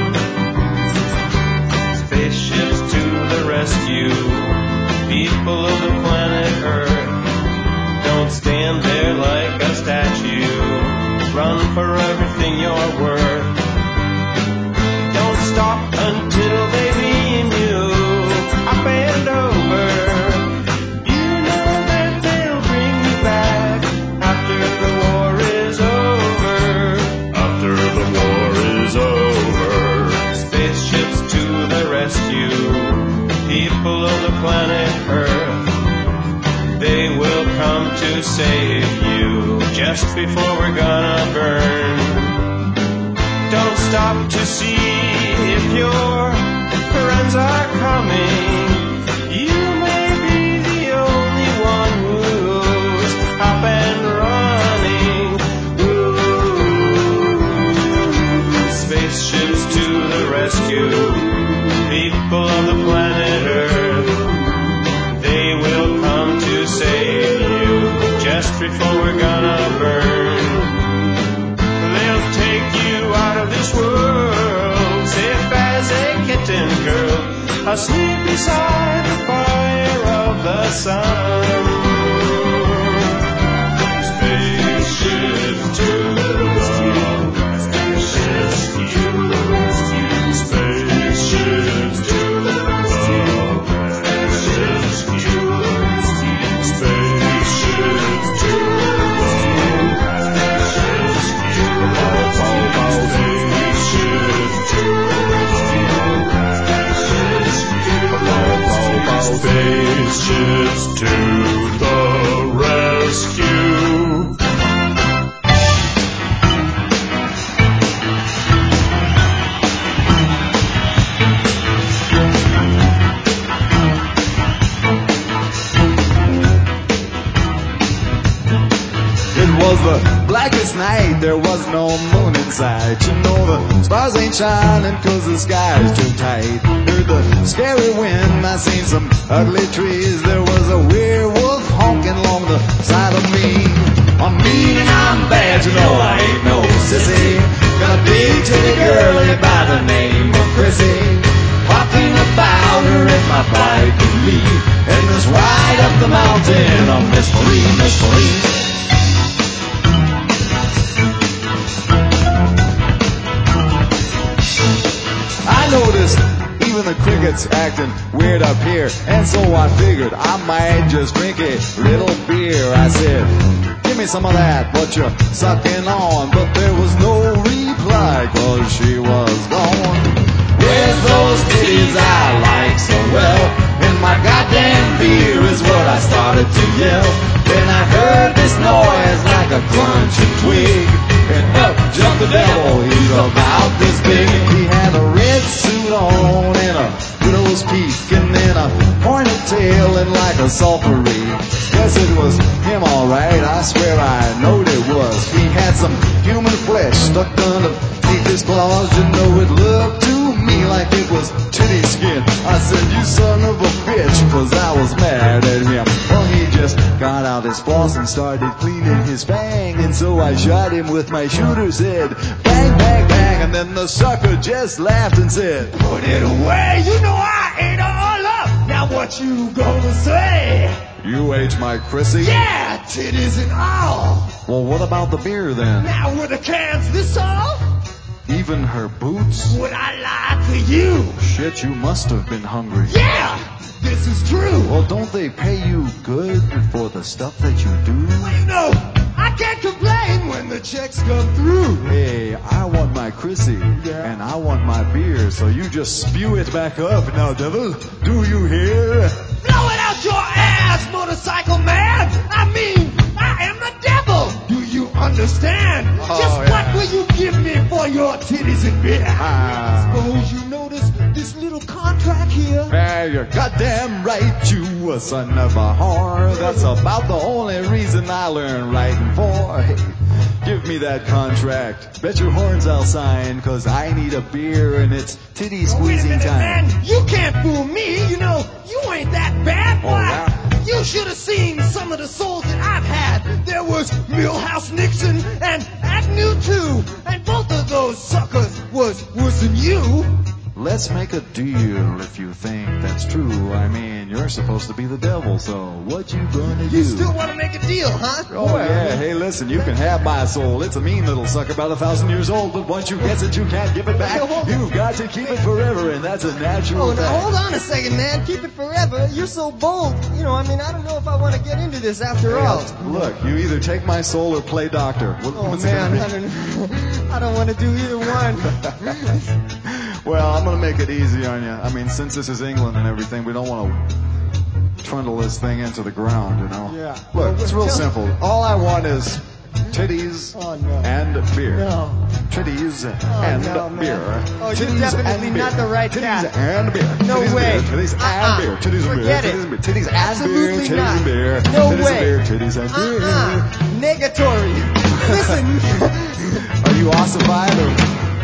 Spaceships to the rescue, people of the planet Earth. Don't stand there like a statue. Run for everything you're worth. Don't stop until they beam you up and over. You know that they'll bring you back after the war is over. After the war is over. Spaceships to the rescue. People of the planet Earth. They will come to save you just before we're gonna burn. Don't stop to see if your friends are coming. You may be the only one who's up and running. Ooh. Spaceships to the rescue. People of the planet Earth. They will come to save you just before we're gonna burn. They'll take you out of this world, safe as a kitten girl, asleep beside the fire of the sun. Spaceships to the rescue. Spaceships to the rescue. Spaceships to the rescue. It was the blackest night, there was no moon in sight. You know the stars ain't shining cause the sky's too tight. Heard the scary wind, I seen some ugly trees. There was a werewolf honking along the side of me. I'm mean and I'm bad, you know I ain't no sissy. Got a big titty girlie by the name of Chrissy. Talking about her in my bike and me. And this ride up the mountain of Miss Marie, Miss Marie. I noticed even the crickets acting weird up here, and so I figured I might just drink a little beer. I said, give me some of that, what you're sucking on. But there was no reply, cause she was gone. Where's those titties I like so well? And my goddamn beer is what I started to yell. Then I heard this noise like a crunching twig, and up jumped the devil, he's about this big. He had a red suit on and a widow's peak, and then a pointed tail and like a sulphury. Guess it was him alright, I swear I knowed it was. He had some human flesh stuck underneath his claws. You know it looked to me like it was titty skin. I said, you son of a bitch, cause I was mad at him. Well, he just got out his floss and started cleaning his fang, and so I shot him with my shooter's head. Bang, bang, bang, and then the sucker just laughed and said, put it away, you know I ate all up. Now what you gonna say? You ate my Chrissy? Yeah, titties and all. Well, what about the beer then? Now were the cans this all? Even her boots? Would I lie to you? Shit, you must have been hungry. Yeah, this is true. Well, don't they pay you good for the stuff that you do? Well, you know, I can't complain when the checks come through. Hey, I want my Chrissy, yeah. and I want my beer, so you just spew it back up. Now, devil, do you hear? Blow it out your ass, motorcycle man! I mean, I am the devil! Do you understand? Oh, just yeah. what will you give me for your titties and beer? Ah. Suppose you notice this little contract here? Yeah, you're goddamn right, you a son of a whore. That's about the only reason I learned writing for. Hey, give me that contract. Bet your horns I'll sign, cause I need a beer and it's titty squeezing Wait a minute, time. man. You can't fool me. You know, you ain't that bad, boy. Oh, wow. You should have seen some of the souls that I've had. There was Milhouse Nixon and Agnew too. And both of those suckers was worse than you. Let's make a deal if you think that's true. I mean, you're supposed to be the devil, so what you gonna do? You still want to make a deal, huh? Oh, yeah. Hey, listen, you can have my soul. It's a mean little sucker, about a thousand years old, but once you get it, you can't give it back. You've got to keep it forever, and that's a natural Oh, now fact. hold on a second, man. Keep it forever. You're so bold. You know, I mean, I don't know if I want to get into this after Hey, all. Look, you either take my soul or play doctor. What, Oh, what's it man, gonna I don't, I don't want to do either one. be? Well, I'm gonna make it easy on you. I mean, since this is England and everything, we don't want to trundle this thing into the ground, you know? Yeah. Look, it's real Tell- simple. All I want is titties Oh, no. and beer. No. Titties Oh, and no, man. beer. Oh, you're Titties definitely and not beer. the right Titties cat. and beer. No titties way. And beer. Titties Uh-uh. and beer. Titties and beer. Forget Titties it. and beer. Titties and beer. Absolutely Titties not. and beer. No titties way. And beer. Titties and beer. Uh-uh. Negatory. Listen. Are you ossified or?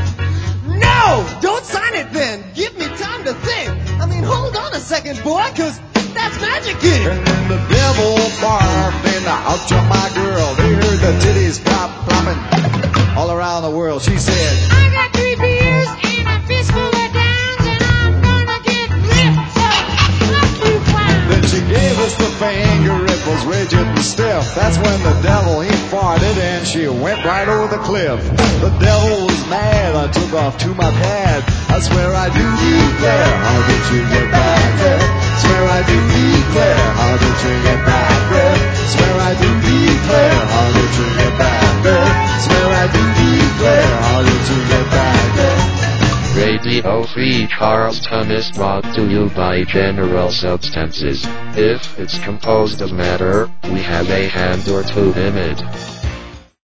No! Don't sign it then. Give me time to think. I mean, hold on a second, boy, cause that's magic ink. And then the devil barfed in the out of my girl. They heard the titties pop plopping all around the world. She said, I got three beers and a fistful of dimes, and I'm gonna get ripped, so fuck you, clown. then she gave us the finger. It was rigid and stiff. That's when the devil, he farted and she went right over the cliff. The devil was mad. I took off to my pad. I swear I do declare. How did you get back there? Swear I do declare. How did you get back there? Swear I do declare. How did you get back there? Swear I do declare. How did you get back there? Radio Free Charleston is brought to you by General Substances. If it's composed of matter, we have a hand or two in it.